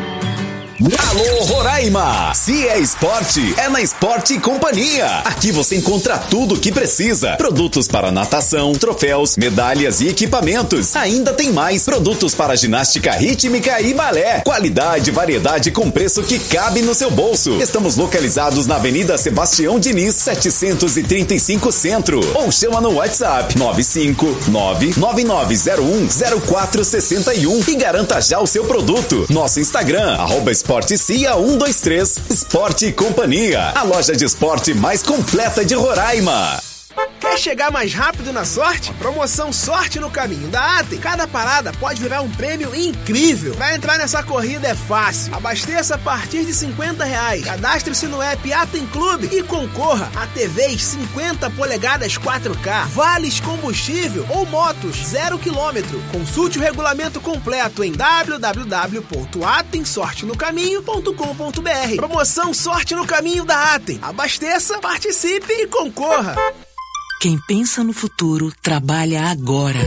Alô Roraima! Se é esporte, é na Esporte Companhia. Aqui você encontra tudo o que precisa. Produtos para natação, troféus, medalhas e equipamentos. Ainda tem mais produtos para ginástica rítmica e balé. Qualidade e variedade com preço que cabe no seu bolso. Estamos localizados na Avenida Sebastião Diniz, setecentos e trinta e cinco Centro. Ou chama no WhatsApp nove cinco nove, nove nove zero um, zero quatro seis um e garanta já o seu produto. Nosso Instagram, arroba Esporte C I A um dois três, Esporte Companhia, a loja de esporte mais completa de Roraima. Quer chegar mais rápido na sorte? Promoção Sorte no Caminho da Atem. Cada parada pode virar um prêmio incrível. Pra entrar nessa corrida é fácil. Abasteça a partir de cinquenta reais. Cadastre-se no app Atem Clube e concorra a T Vs cinquenta polegadas quatro K, vales combustível ou motos zero quilômetro. Consulte o regulamento completo em w w w ponto atem sorte no caminho ponto com ponto b r. Promoção Sorte no Caminho da Atem. Abasteça, participe e concorra. Quem pensa no futuro, trabalha agora.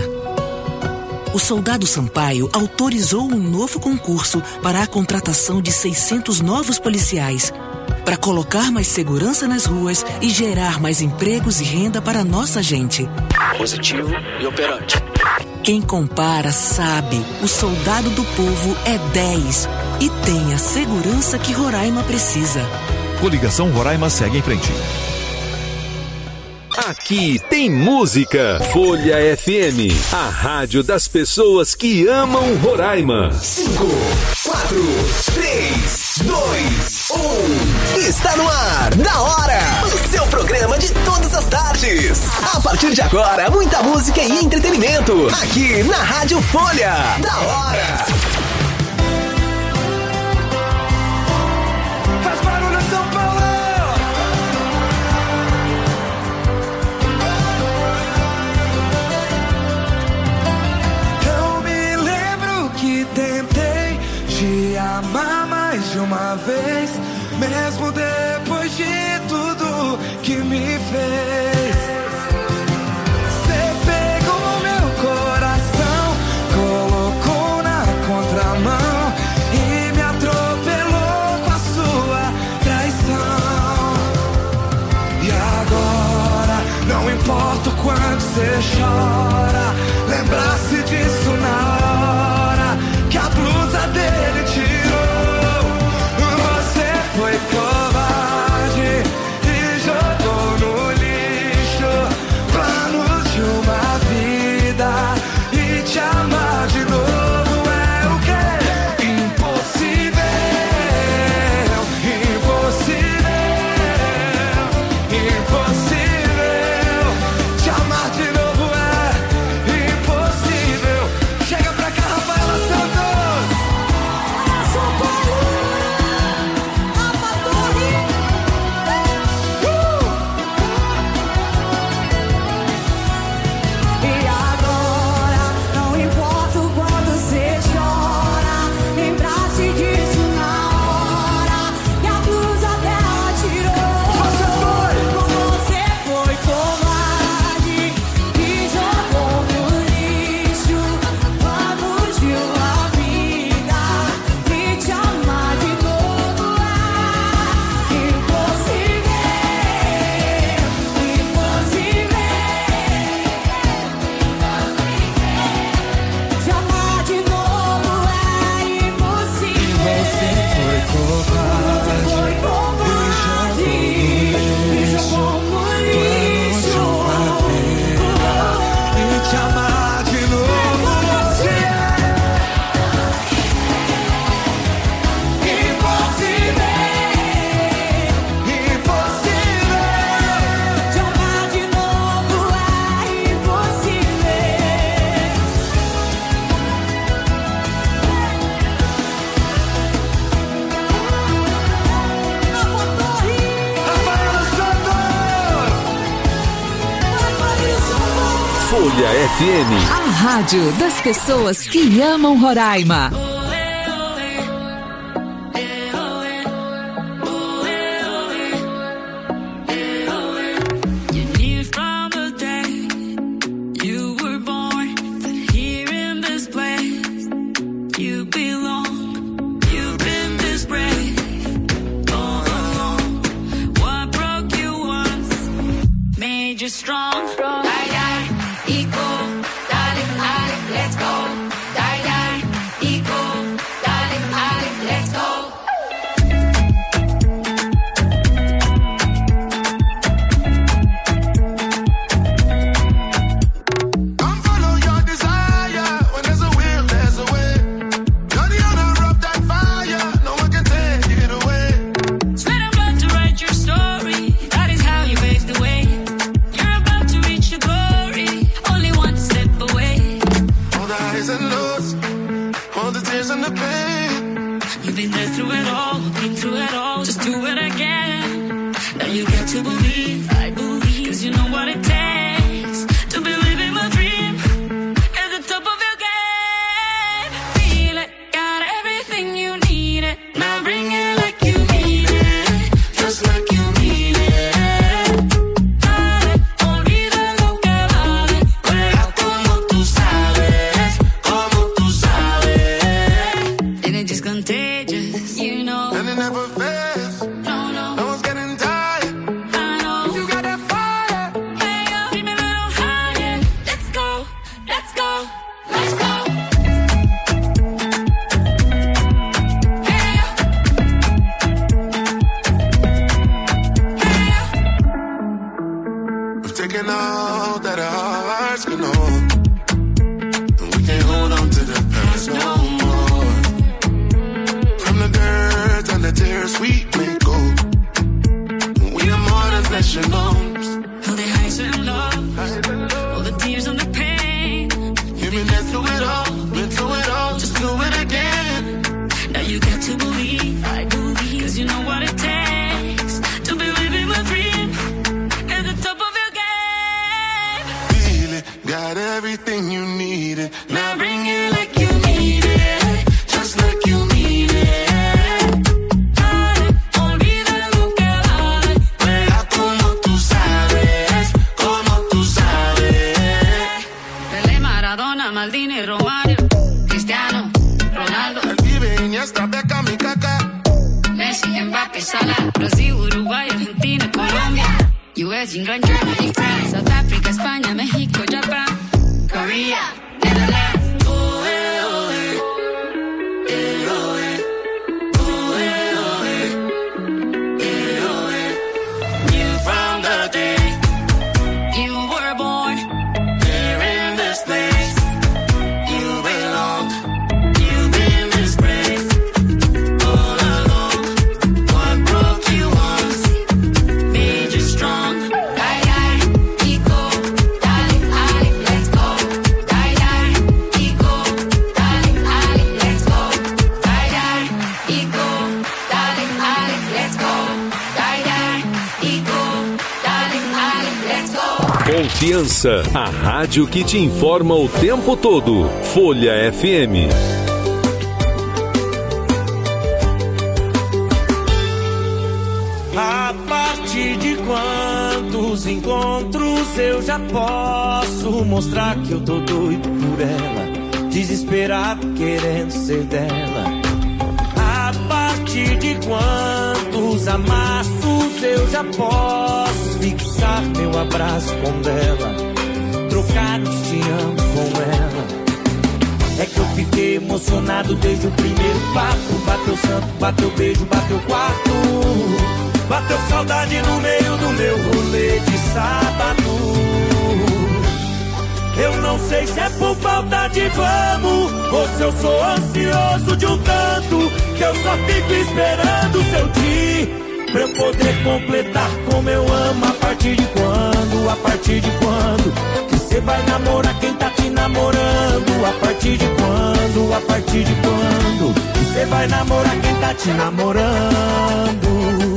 O Soldado Sampaio autorizou um novo concurso para a contratação de seiscentos novos policiais, para colocar mais segurança nas ruas e gerar mais empregos e renda para a nossa gente. Positivo e operante. Quem compara sabe, o Soldado do Povo é dez e tem a segurança que Roraima precisa. Coligação Roraima segue em frente. Aqui tem música. Folha F M, a rádio das pessoas que amam Roraima. cinco, quatro, três, dois, um. Está no ar, da hora, o seu programa de todas as tardes. A partir de agora, muita música e entretenimento. Aqui na Rádio Folha. Da hora. Faz barulho, São Paulo. Tentei te amar mais de uma vez, mesmo depois de tudo que me fez. Você pegou meu coração, colocou na contramão e me atropelou chora, lembrasse disso na hora que a blusa dele tirou. Você foi covarde e jogou no lixo planos de uma vida, e te amar de novo é o quê? Impossível, impossível, impossível. Te amar de novo é impossível. Chega pra cá, Rafaela Santos. São Paulo, Rafa Torre. Uh! E agora, não importa o quanto você chora, lembrasse disso na hora que a blusa dela tirou. Você foi, você foi covarde e jogou no lixo planos de uma vida, e te amar de novo é impossível, impossível. Te amar de novo é impossível. Você foi covarde, Foi covarde e jogou no lixo e te amar de novo. Você é impossível, impossível. Te amar de novo é impossível. Rafaela Santos. Folha F M. A rádio das pessoas que amam Roraima. You knew from the day you were born that here in this place you belong. You've been this brave all along. What broke you once made you strong. Die, die, equal, darling, darling, let's go. Die, die, equal, darling, darling, let's go. Come follow your desire. When there's a will, there's a way. You're the owner of that fire. No one can take it away. Sweat and blood to write your story. That is how you pave the way. You're about to reach your glory. Only one step away. All the highs and lows, all the tears and the pain. You've been there through it all, been through it all. Just do it again. Now you get to believe, I believe. Cause you know what it takes to believe in my dream. At the top of your game. Feel it, got everything you need it. Now bring it like you mean it. Just like you mean it. Dale, olvida lo que vale. Juega como tú sabes, como tú sabes. And it's just contagious, you know. And it never fails. No, no. No one's getting tired. I know. You got that fire. Hey, yo, keep me a little higher. Let's go, let's go, let's go. Hey, yo. Hey, yo. We've taken all that our hearts can hold. And we can't hold on to the past no more. From the dirt and the tears we may go. We are more than flesh and bones. All the highs and lows, all the tears and the pain. You've been there through it all, been through it all. Just do it again. Now you got to believe, I believe. Cause you know what it takes to believe in my dream. At the top of your game. Feel it, got everything you needed. Now bring it like you need it. Just like you mean it. Dale, olvida lo que vale. Juega como tú sabes, como tú sabes. Pelé, Maradona, Maldini, Romario, Cristiano, Ronaldo, Vive Iniesta, Beckham y Kaká. Messi, Mbappé, Salah, Brasil, Uruguay, Argentina, Colombia. U S, England, Germany, France, South Africa, España, México, Japan, Korea, Netherlands. Oh, eh, oh, eh. Eh, oh, eh. Oh, eh, oh, eh. Eh, oh, eh. Knew from the day you were born, here in this place, you belong. You've been disgraced all along. What broke you once made you strong. Die, die, ego, darling, Ali, let's go. Die, die, ego, darling, Ali, let's go. Die, die, ego, darling, Ali, let's go. Die, die, ego, darling, Ali, let's go. Confiança, a rádio que te informa o tempo todo. Folha F M. A partir de quantos encontros eu já posso mostrar que eu tô doido por ela, desesperado querendo ser dela? A partir de quantos amassos eu já posso fixar meu abraço com dela, trocar os te amo com ela? É que eu fiquei emocionado desde o primeiro papo. Bateu santo, bateu beijo, bateu quarto. Bateu saudade no meio do meu rolê de sábado. Eu não sei se é por falta de vamos, ou se eu sou ansioso de um tanto, que eu só fico esperando o seu dia pra eu poder completar como eu amo. A partir de quando, a partir de quando que você vai namorar quem tá te namorando? A partir de quando, a partir de quando que você vai namorar quem tá te namorando?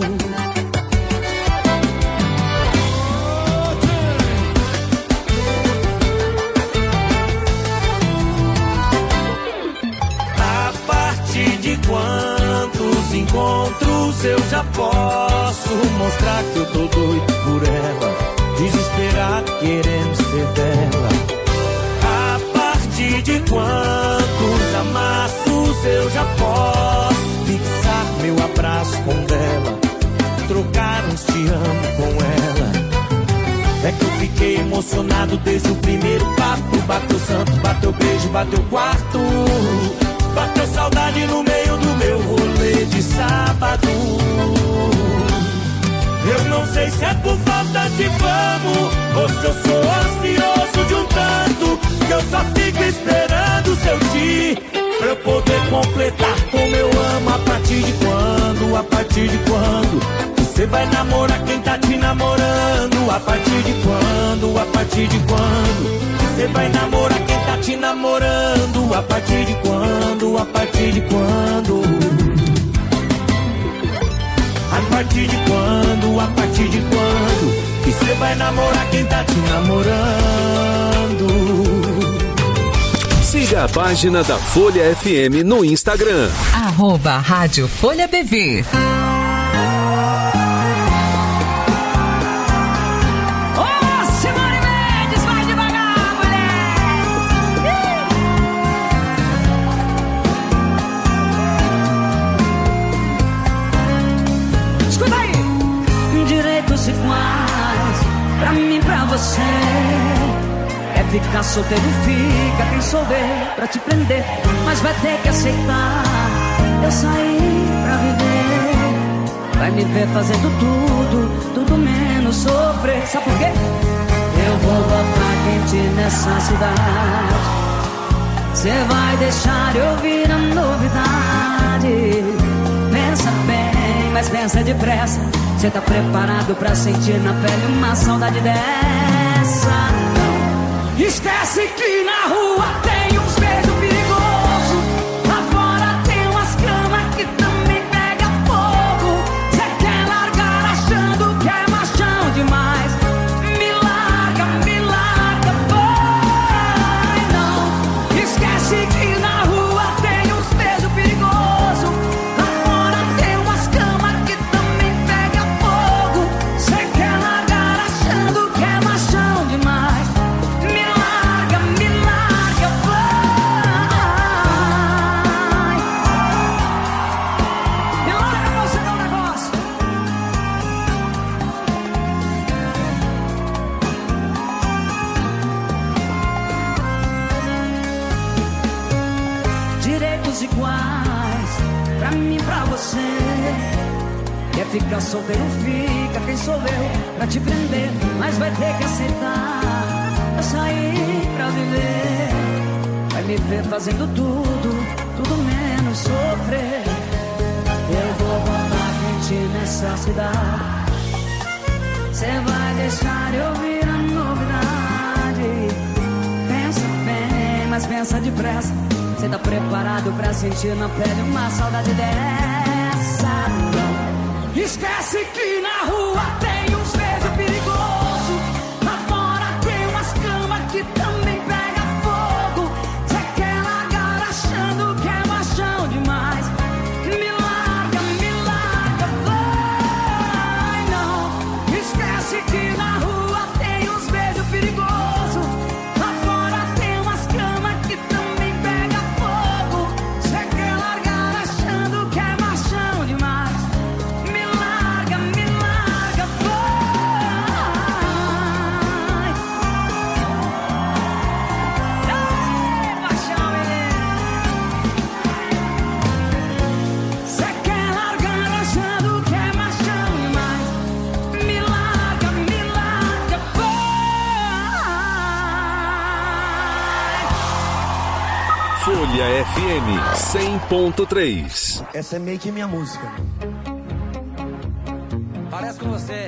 A partir de quantos encontros eu já posso mostrar que eu tô doido por ela, desesperado querendo ser dela? A partir de quantos amassos eu já posso fixar meu abraço com dela, trocar uns te amo com ela? É que eu fiquei emocionado desde o primeiro papo. Bateu santo, bateu beijo, bateu quarto. Bateu saudade no meio do meu rolê de sábado. Eu não sei se é por falta de vamos, ou se eu sou ansioso de um tanto, que eu só fico esperando o seu dia pra eu poder completar como eu amo. A partir de quando, a partir de quando você vai namorar quem tá te namorando? A partir de quando, a partir de quando você vai namorar quem tá te namorando? A partir de quando, a partir de quando? A partir de quando, a partir de quando que você vai namorar quem tá te namorando? Siga a página da Folha F M no Instagram. Arroba Rádio Folha B V. Iguais, pra mim, pra você. É ficar solteiro, fica. Quem souber pra te prender, mas vai ter que aceitar. Eu saí pra viver. Vai me ver fazendo tudo, tudo menos sofrer. Sabe por quê? Eu vou botar quente nessa cidade. Cê vai deixar eu ouvir a novidade. Pensa bem, mas pensa depressa. Cê tá preparado pra sentir na pele uma saudade dessa? Não. Esquece que na rua tem uns beijos perigosos. Lá fora tem umas camas que também pega fogo. Cê quer largar achando que é machão demais? Me larga, me larga, vai. Não. Esquece que na rua tem uns beijos perigosos. Lá fora tem umas camas que também pega fogo. Cê quer largar achando que é machão demais? Me larga, me larga, vai. mim, pra você. Quer ficar solteiro, fica, quem sou eu pra te prender? Mas vai ter que aceitar, eu saí pra viver. Vai me ver fazendo tudo, tudo menos sofrer. Eu vou botar quente nessa cidade. Cê vai deixar eu ouvir a novidade. Pensa bem, mas pensa depressa. Cê tá preparado pra sentir na pele uma saudade dessa? Não. Esquece que na rua tem uns beijos perigosos. Lá fora tem umas camas que também pega fogo. Cê quer largar achando que é machão demais. Me larga, me larga, vai não. Esquece que na rua tem uns beijos perigosos. Lá fora tem umas camas que também pega fogo. Cê quer largar achando que é machão demais. Me larga, me larga, vai. Ei, paixão, menino. Cê quer largar achando que é machão demais. Me larga, me larga, vai. Folha F M cem ponto três. Essa é meio que minha música. Parece com você.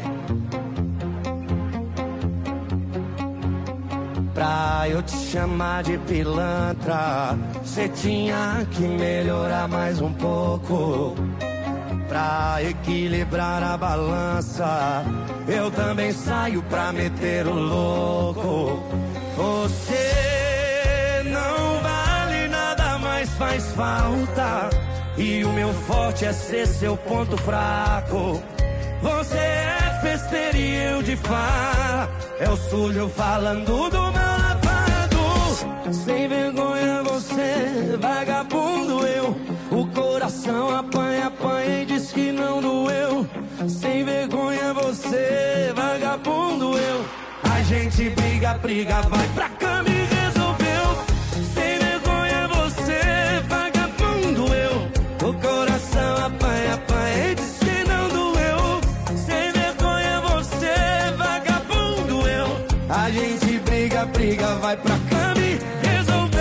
Pra eu te chamar de pilantra, cê tinha que melhorar mais um pouco. Pra equilibrar a balança, eu também saio pra meter o louco. Você não vale nada, mas faz falta. E o meu forte é ser seu ponto fraco. Você é festeiro e eu de farra. É o sujo falando do meu lavado. Sem vergonha você, vagabundo eu. O coração apanha, apanha e diz que não doeu. Sem vergonha você, vagabundo eu. A gente briga, briga, vai pra cama e resolveu. Sem vergonha você, vagabundo eu. O coração apanha, apanha e diz que não doeu. Sem vergonha você, vagabundo eu. A gente briga, briga, vai pra cama e resolveu.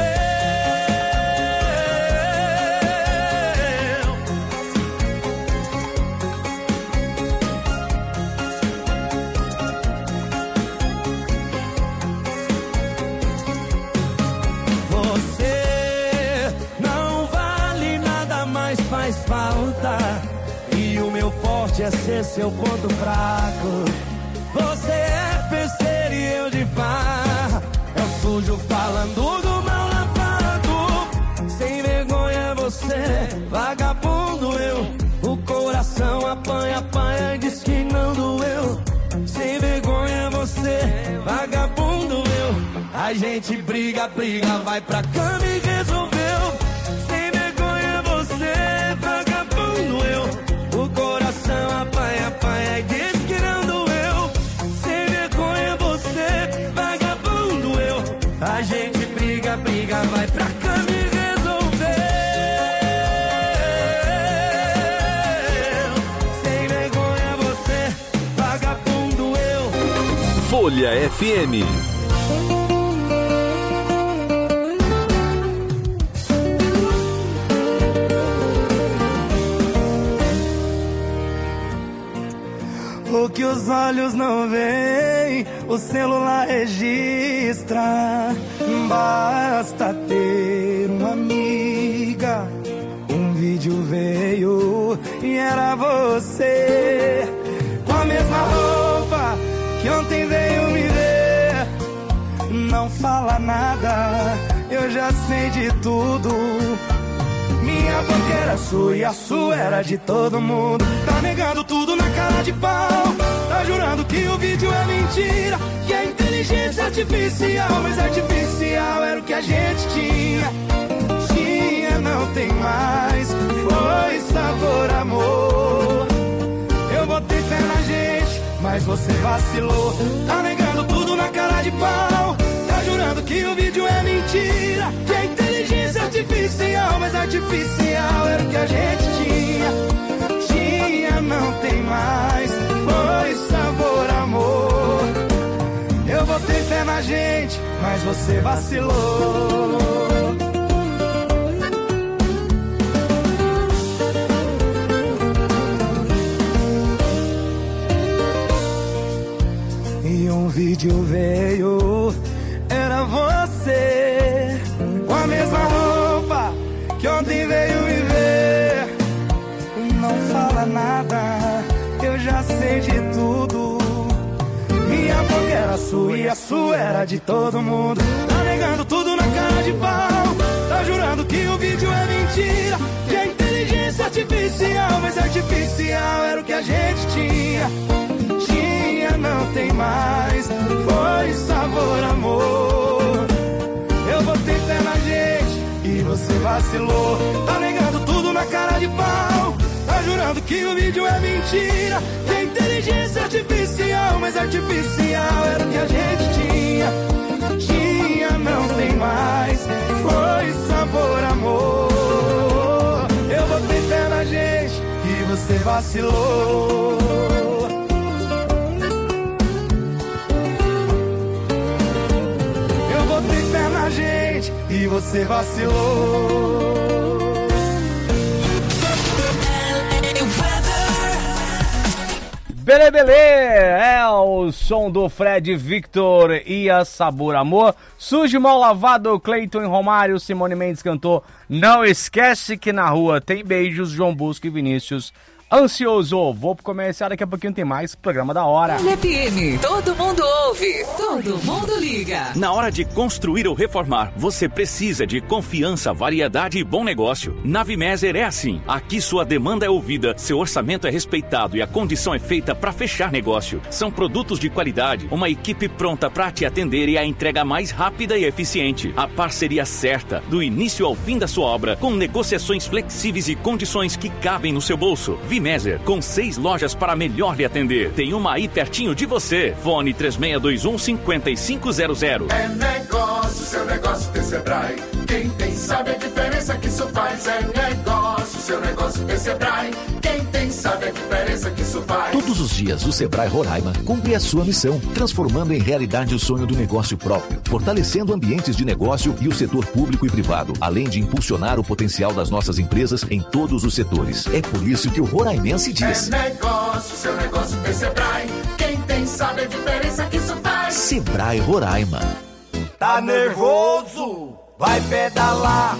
Você não vale nada, mas faz falta. E o meu forte é ser seu ponto fraco. Você é festeiro e eu de farra. É o sujo falando do mal lavado. Sem vergonha você, vagabundo eu. O coração apanha, apanha e diz que não doeu. Sem vergonha você, vagabundo eu. A gente briga, briga, vai pra cama e resolveu. Sem vergonha você, vagabundo eu. O coração apanha, apanha e diz que não doeu. Sem vergonha você, vagabundo eu. A gente briga, briga, vai pra cama e resolveu. Sem vergonha você, vagabundo eu. Folha F M. O que os olhos não veem, o celular registra. Basta ter uma amiga. Um vídeo veio e era você, com a mesma roupa que ontem veio me ver. Não fala nada, eu já sei de tudo. Minha boca era sua e a sua era de todo mundo. Tá negando tudo na cara de pau. Tá jurando que o vídeo é mentira, que é inteligência artificial. Mas artificial era o que a gente tinha. Tinha, não tem mais. Foi sabor, amor. Eu botei fé na gente, mas você vacilou. Tá negando tudo na cara de pau. Tá jurando que o vídeo é mentira, que é inteligência artificial. Mas artificial era o que a gente tinha. você vacilou. E um vídeo veio, era você, com a mesma roupa que ontem veio me ver. Não fala nada, eu já sei de tudo. Minha boca era sua e a sua era de todo mundo. Tá negando tudo na cara de pau, tá jurando que o vídeo é mentira, que é inteligência artificial. Mas artificial era o que a gente tinha. Tinha, não tem mais, foi sabor, amor. Eu botei fé na gente e você vacilou. Tá negando tudo na cara de pau, tá jurando que o vídeo é mentira, que é inteligência artificial. Mas artificial era o que a gente tinha. Tinha, não tem mais, foi sabor, amor. Eu botei fé na gente e você vacilou. Eu botei fé na gente e você vacilou. Belê, belê, é o som do Fred Victor e a Sabor Amor. Sujo mal lavado, Cleiton e Romário. Simone Mendes cantou Não Esquece Que Na Rua Tem Beijos, João Bosco e Vinícius. Ansioso, vou pro comercial, daqui a pouquinho tem mais programa da hora. F M, todo mundo ouve, todo mundo liga. Na hora de construir ou reformar, você precisa de confiança, variedade e bom negócio. Na Vimeser é assim. Aqui sua demanda é ouvida, seu orçamento é respeitado e a condição é feita para fechar negócio. São produtos de qualidade, uma equipe pronta para te atender e a entrega mais rápida e eficiente. A parceria certa, do início ao fim da sua obra, com negociações flexíveis e condições que cabem no seu bolso. Vimeser, com seis lojas para melhor lhe atender. Tem uma aí pertinho de você. Fone três seis dois um, cinco cinco zero zero. É negócio, seu negócio tem Sebrae. Quem tem sabe a diferença que isso faz. É negócio, seu negócio tem Sebrae. Quem tem sabe a diferença que isso faz. Todos os dias o Sebrae Roraima cumpre a sua missão, transformando em realidade o sonho do negócio próprio, fortalecendo ambientes de negócio e o setor público e privado, além de impulsionar o potencial das nossas empresas em todos os setores. É por isso que o roraimense diz: é negócio, seu negócio tem Sebrae. Quem tem sabe a diferença que isso faz. Sebrae Roraima. Tá nervoso? Vai pedalar.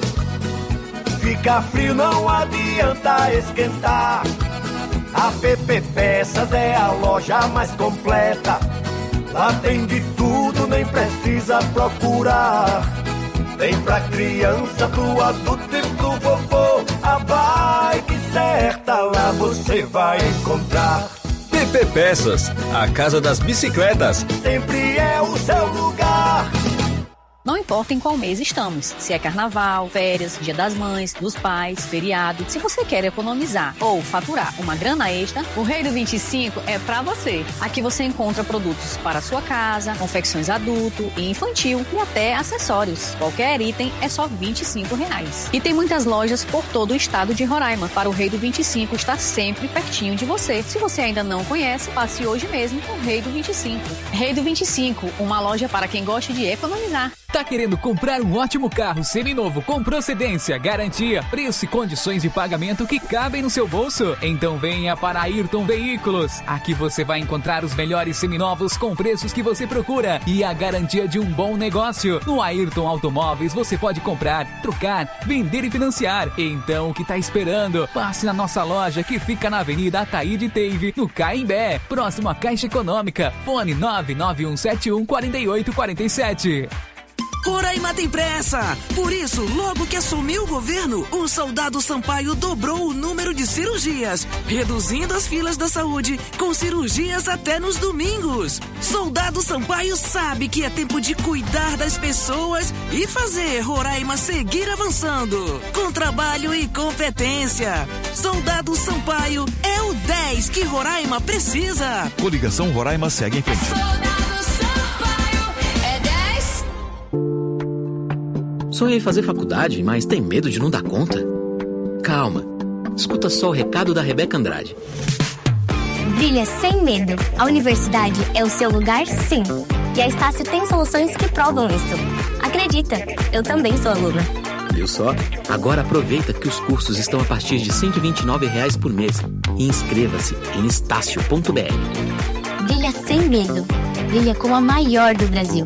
Fica frio, não adianta esquentar. A P P Peças é a loja mais completa. Lá tem de tudo, nem precisa procurar. Tem pra criança, pro adulto e pro vovô. A bike certa lá você vai encontrar. P P Peças, a casa das bicicletas. Sempre é o seu lugar. Não importa em qual mês estamos, se é carnaval, férias, dia das mães, dos pais, feriado. Se você quer economizar ou faturar uma grana extra, o Rei do vinte e cinco é pra você. Aqui você encontra produtos para sua casa, confecções adulto e infantil e até acessórios. Qualquer item é só vinte e cinco reais. E tem muitas lojas por todo o estado de Roraima para o Rei do vinte e cinco estar sempre pertinho de você. Se você ainda não conhece, passe hoje mesmo no Rei do vinte e cinco. Rei do vinte e cinco, uma loja para quem gosta de economizar. Tá querendo comprar um ótimo carro seminovo com procedência, garantia, preço e condições de pagamento que cabem no seu bolso? Então venha para Ayrton Veículos. Aqui você vai encontrar os melhores seminovos com preços que você procura e a garantia de um bom negócio. No Ayrton Automóveis você pode comprar, trocar, vender e financiar. Então o que tá esperando? Passe na nossa loja que fica na Avenida Ataíde Teive, no Caimbé, próximo à Caixa Econômica. Fone nove nove um sete um quatro oito quatro sete. Roraima tem pressa. Por isso, logo que assumiu o governo, o Soldado Sampaio dobrou o número de cirurgias, reduzindo as filas da saúde, com cirurgias até nos domingos. Soldado Sampaio sabe que é tempo de cuidar das pessoas e fazer Roraima seguir avançando, com trabalho e competência. Soldado Sampaio é o dez que Roraima precisa. Coligação Roraima segue em frente. Sonhei fazer faculdade, mas tem medo de não dar conta? Calma, escuta só o recado da Rebeca Andrade. Brilha sem medo. A universidade é o seu lugar, sim. E a Estácio tem soluções que provam isso. Acredita, eu também sou aluna. Viu só? Agora aproveita que os cursos estão a partir de cento e vinte e nove reais por mês. E inscreva-se em estácio ponto b r. Brilha sem medo. Brilha como a maior do Brasil.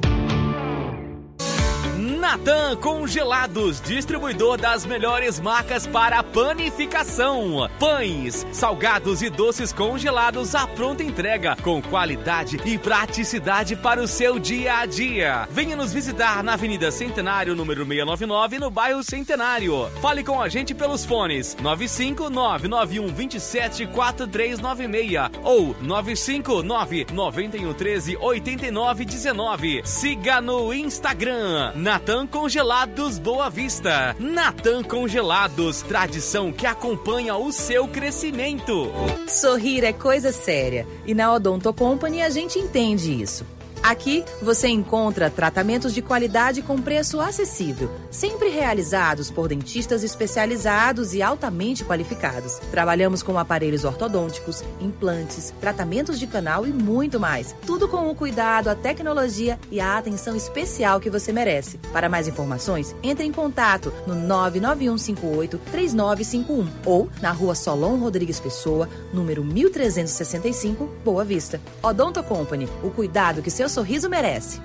Natan Congelados, distribuidor das melhores marcas para panificação. Pães, salgados e doces congelados à pronta entrega, com qualidade e praticidade para o seu dia a dia. Venha nos visitar na Avenida Centenário, número seiscentos e noventa e nove, no bairro Centenário. Fale com a gente pelos fones nove cinco nove nove um dois sete quatro três nove seis ou nove cinco nove nove um um três oito nove um nove. Siga no Instagram, Natan Congelados Boa Vista. Natan Congelados, tradição que acompanha o seu crescimento. Sorrir é coisa séria e na Odonto Company a gente entende isso. Aqui você encontra tratamentos de qualidade com preço acessível, sempre realizados por dentistas especializados e altamente qualificados. Trabalhamos com aparelhos ortodônticos, implantes, tratamentos de canal e muito mais. Tudo com o cuidado, a tecnologia e a atenção especial que você merece. Para mais informações, entre em contato no nove nove um cinco oito três nove cinco um ou na Rua Solon Rodrigues Pessoa, número mil trezentos e sessenta e cinco, Boa Vista. Odonto Company, o cuidado que seu sorriso merece.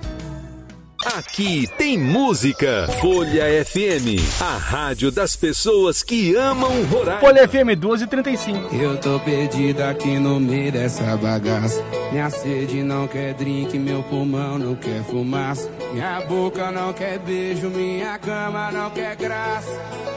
Aqui tem música. Folha F M, a rádio das pessoas que amam Roraima. Folha F M doze e trinta e cinco. Eu tô perdido aqui no meio dessa bagaça. Minha sede não quer drink, meu pulmão não quer fumaça. Minha boca não quer beijo, minha cama não quer graça.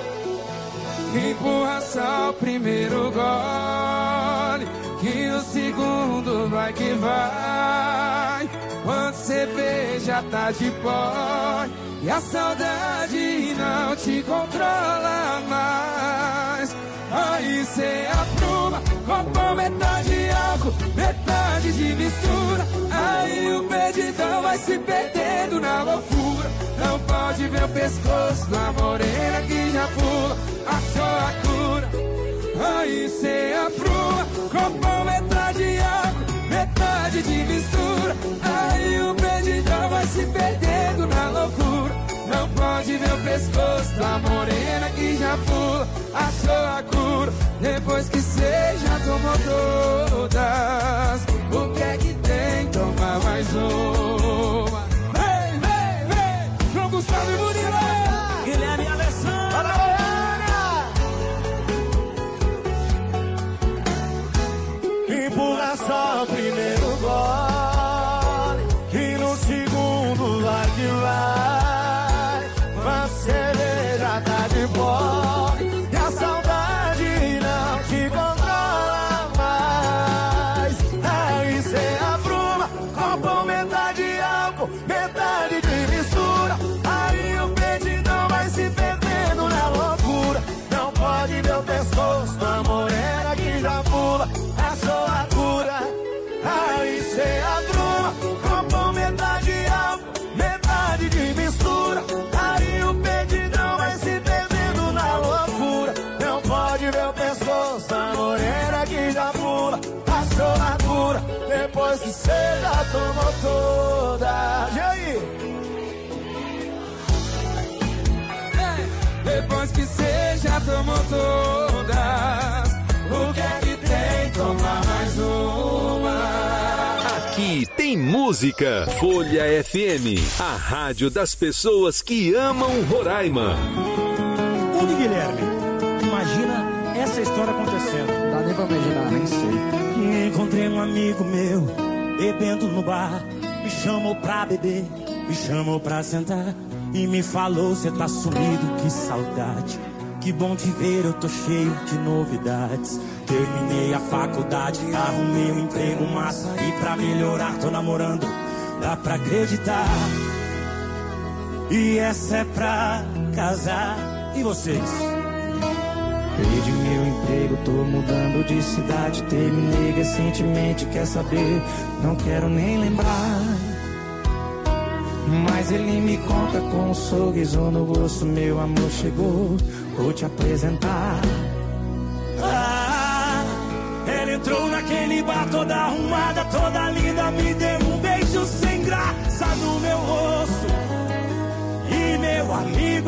Empurra só o primeiro gole, que o segundo vai que vai. Quando cê vê já tá de pó e a saudade não te controla mais. Aí cê apruma, compõe metade de álcool, metade de mistura. Aí o perdidão vai se perdendo na loucura. Não pode ver o pescoço da morena que já pula, achou a cura. Aí cê apruma, compõe metade de álcool, metade de mistura. Aí o perdidão vai se perdendo na loucura. Não pode ver o pescoço da morena que já pula, achou a cura. Depois que cê já tomou todas, o que é que tem? Toma mais uma. Vem, vem, vem, João Gustavo e Murilo, Guilherme e Alessandro. Empurra só o primeiro gole, que no segundo vai que vai. A cerveja tá de pole e a saudade não te controla mais. Aí cê apruma, copo metade de álcool, metade de mistura. Aí o perdidão vai se perdendo na loucura. Não pode ver o pescoço da morena que já pula, achou a cura. Aí cê apruma, copo metade de álcool, metade de mistura. Aí o perdidão vai se perdendo na loucura. Não pode ver o pescoço da morena que já pula, achou a cura. Depois que cê já tomou toda. E aí? Depois que cê já tomou todas, o que é que tem? Toma mais uma. Aqui tem música. Folha F M, a rádio das pessoas que amam Roraima. Ô Guilherme, imagina essa história acontecendo. Dá nem pra imaginar, nem sei. Encontrei um amigo meu, bebendo no bar. Me chamou pra beber, me chamou pra sentar. E me falou, cê tá sumido, que saudade. Que bom te ver, eu tô cheio de novidades. Terminei a faculdade, arrumei um emprego massa. E pra melhorar tô namorando, dá pra acreditar. E essa é pra casar. E vocês? Perdi meu emprego, tô mudando de cidade. Terminei recentemente, quer saber? Não quero nem lembrar. Mas ele me conta com um sorriso no rosto. Meu amor chegou, vou te apresentar. Ah, ela entrou naquele bar toda arrumada, toda linda. Me deu um beijo sem graça.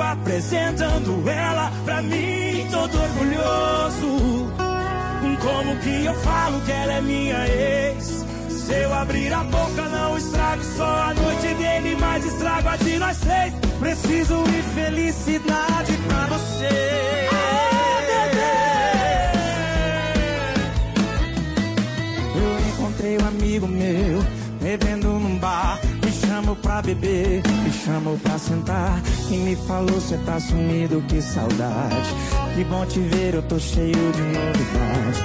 apresentando ela pra mim, todo orgulhoso. Como que eu falo que ela é minha ex? Se eu abrir a boca não estrago só a noite dele, mas estrago a de nós seis. Preciso de felicidade pra você. Eu encontrei um amigo meu bebendo num bar, me chamou pra beber, me chamou pra sentar e me falou: cê tá sumido, que saudade. Que bom te ver, eu tô cheio de novidade.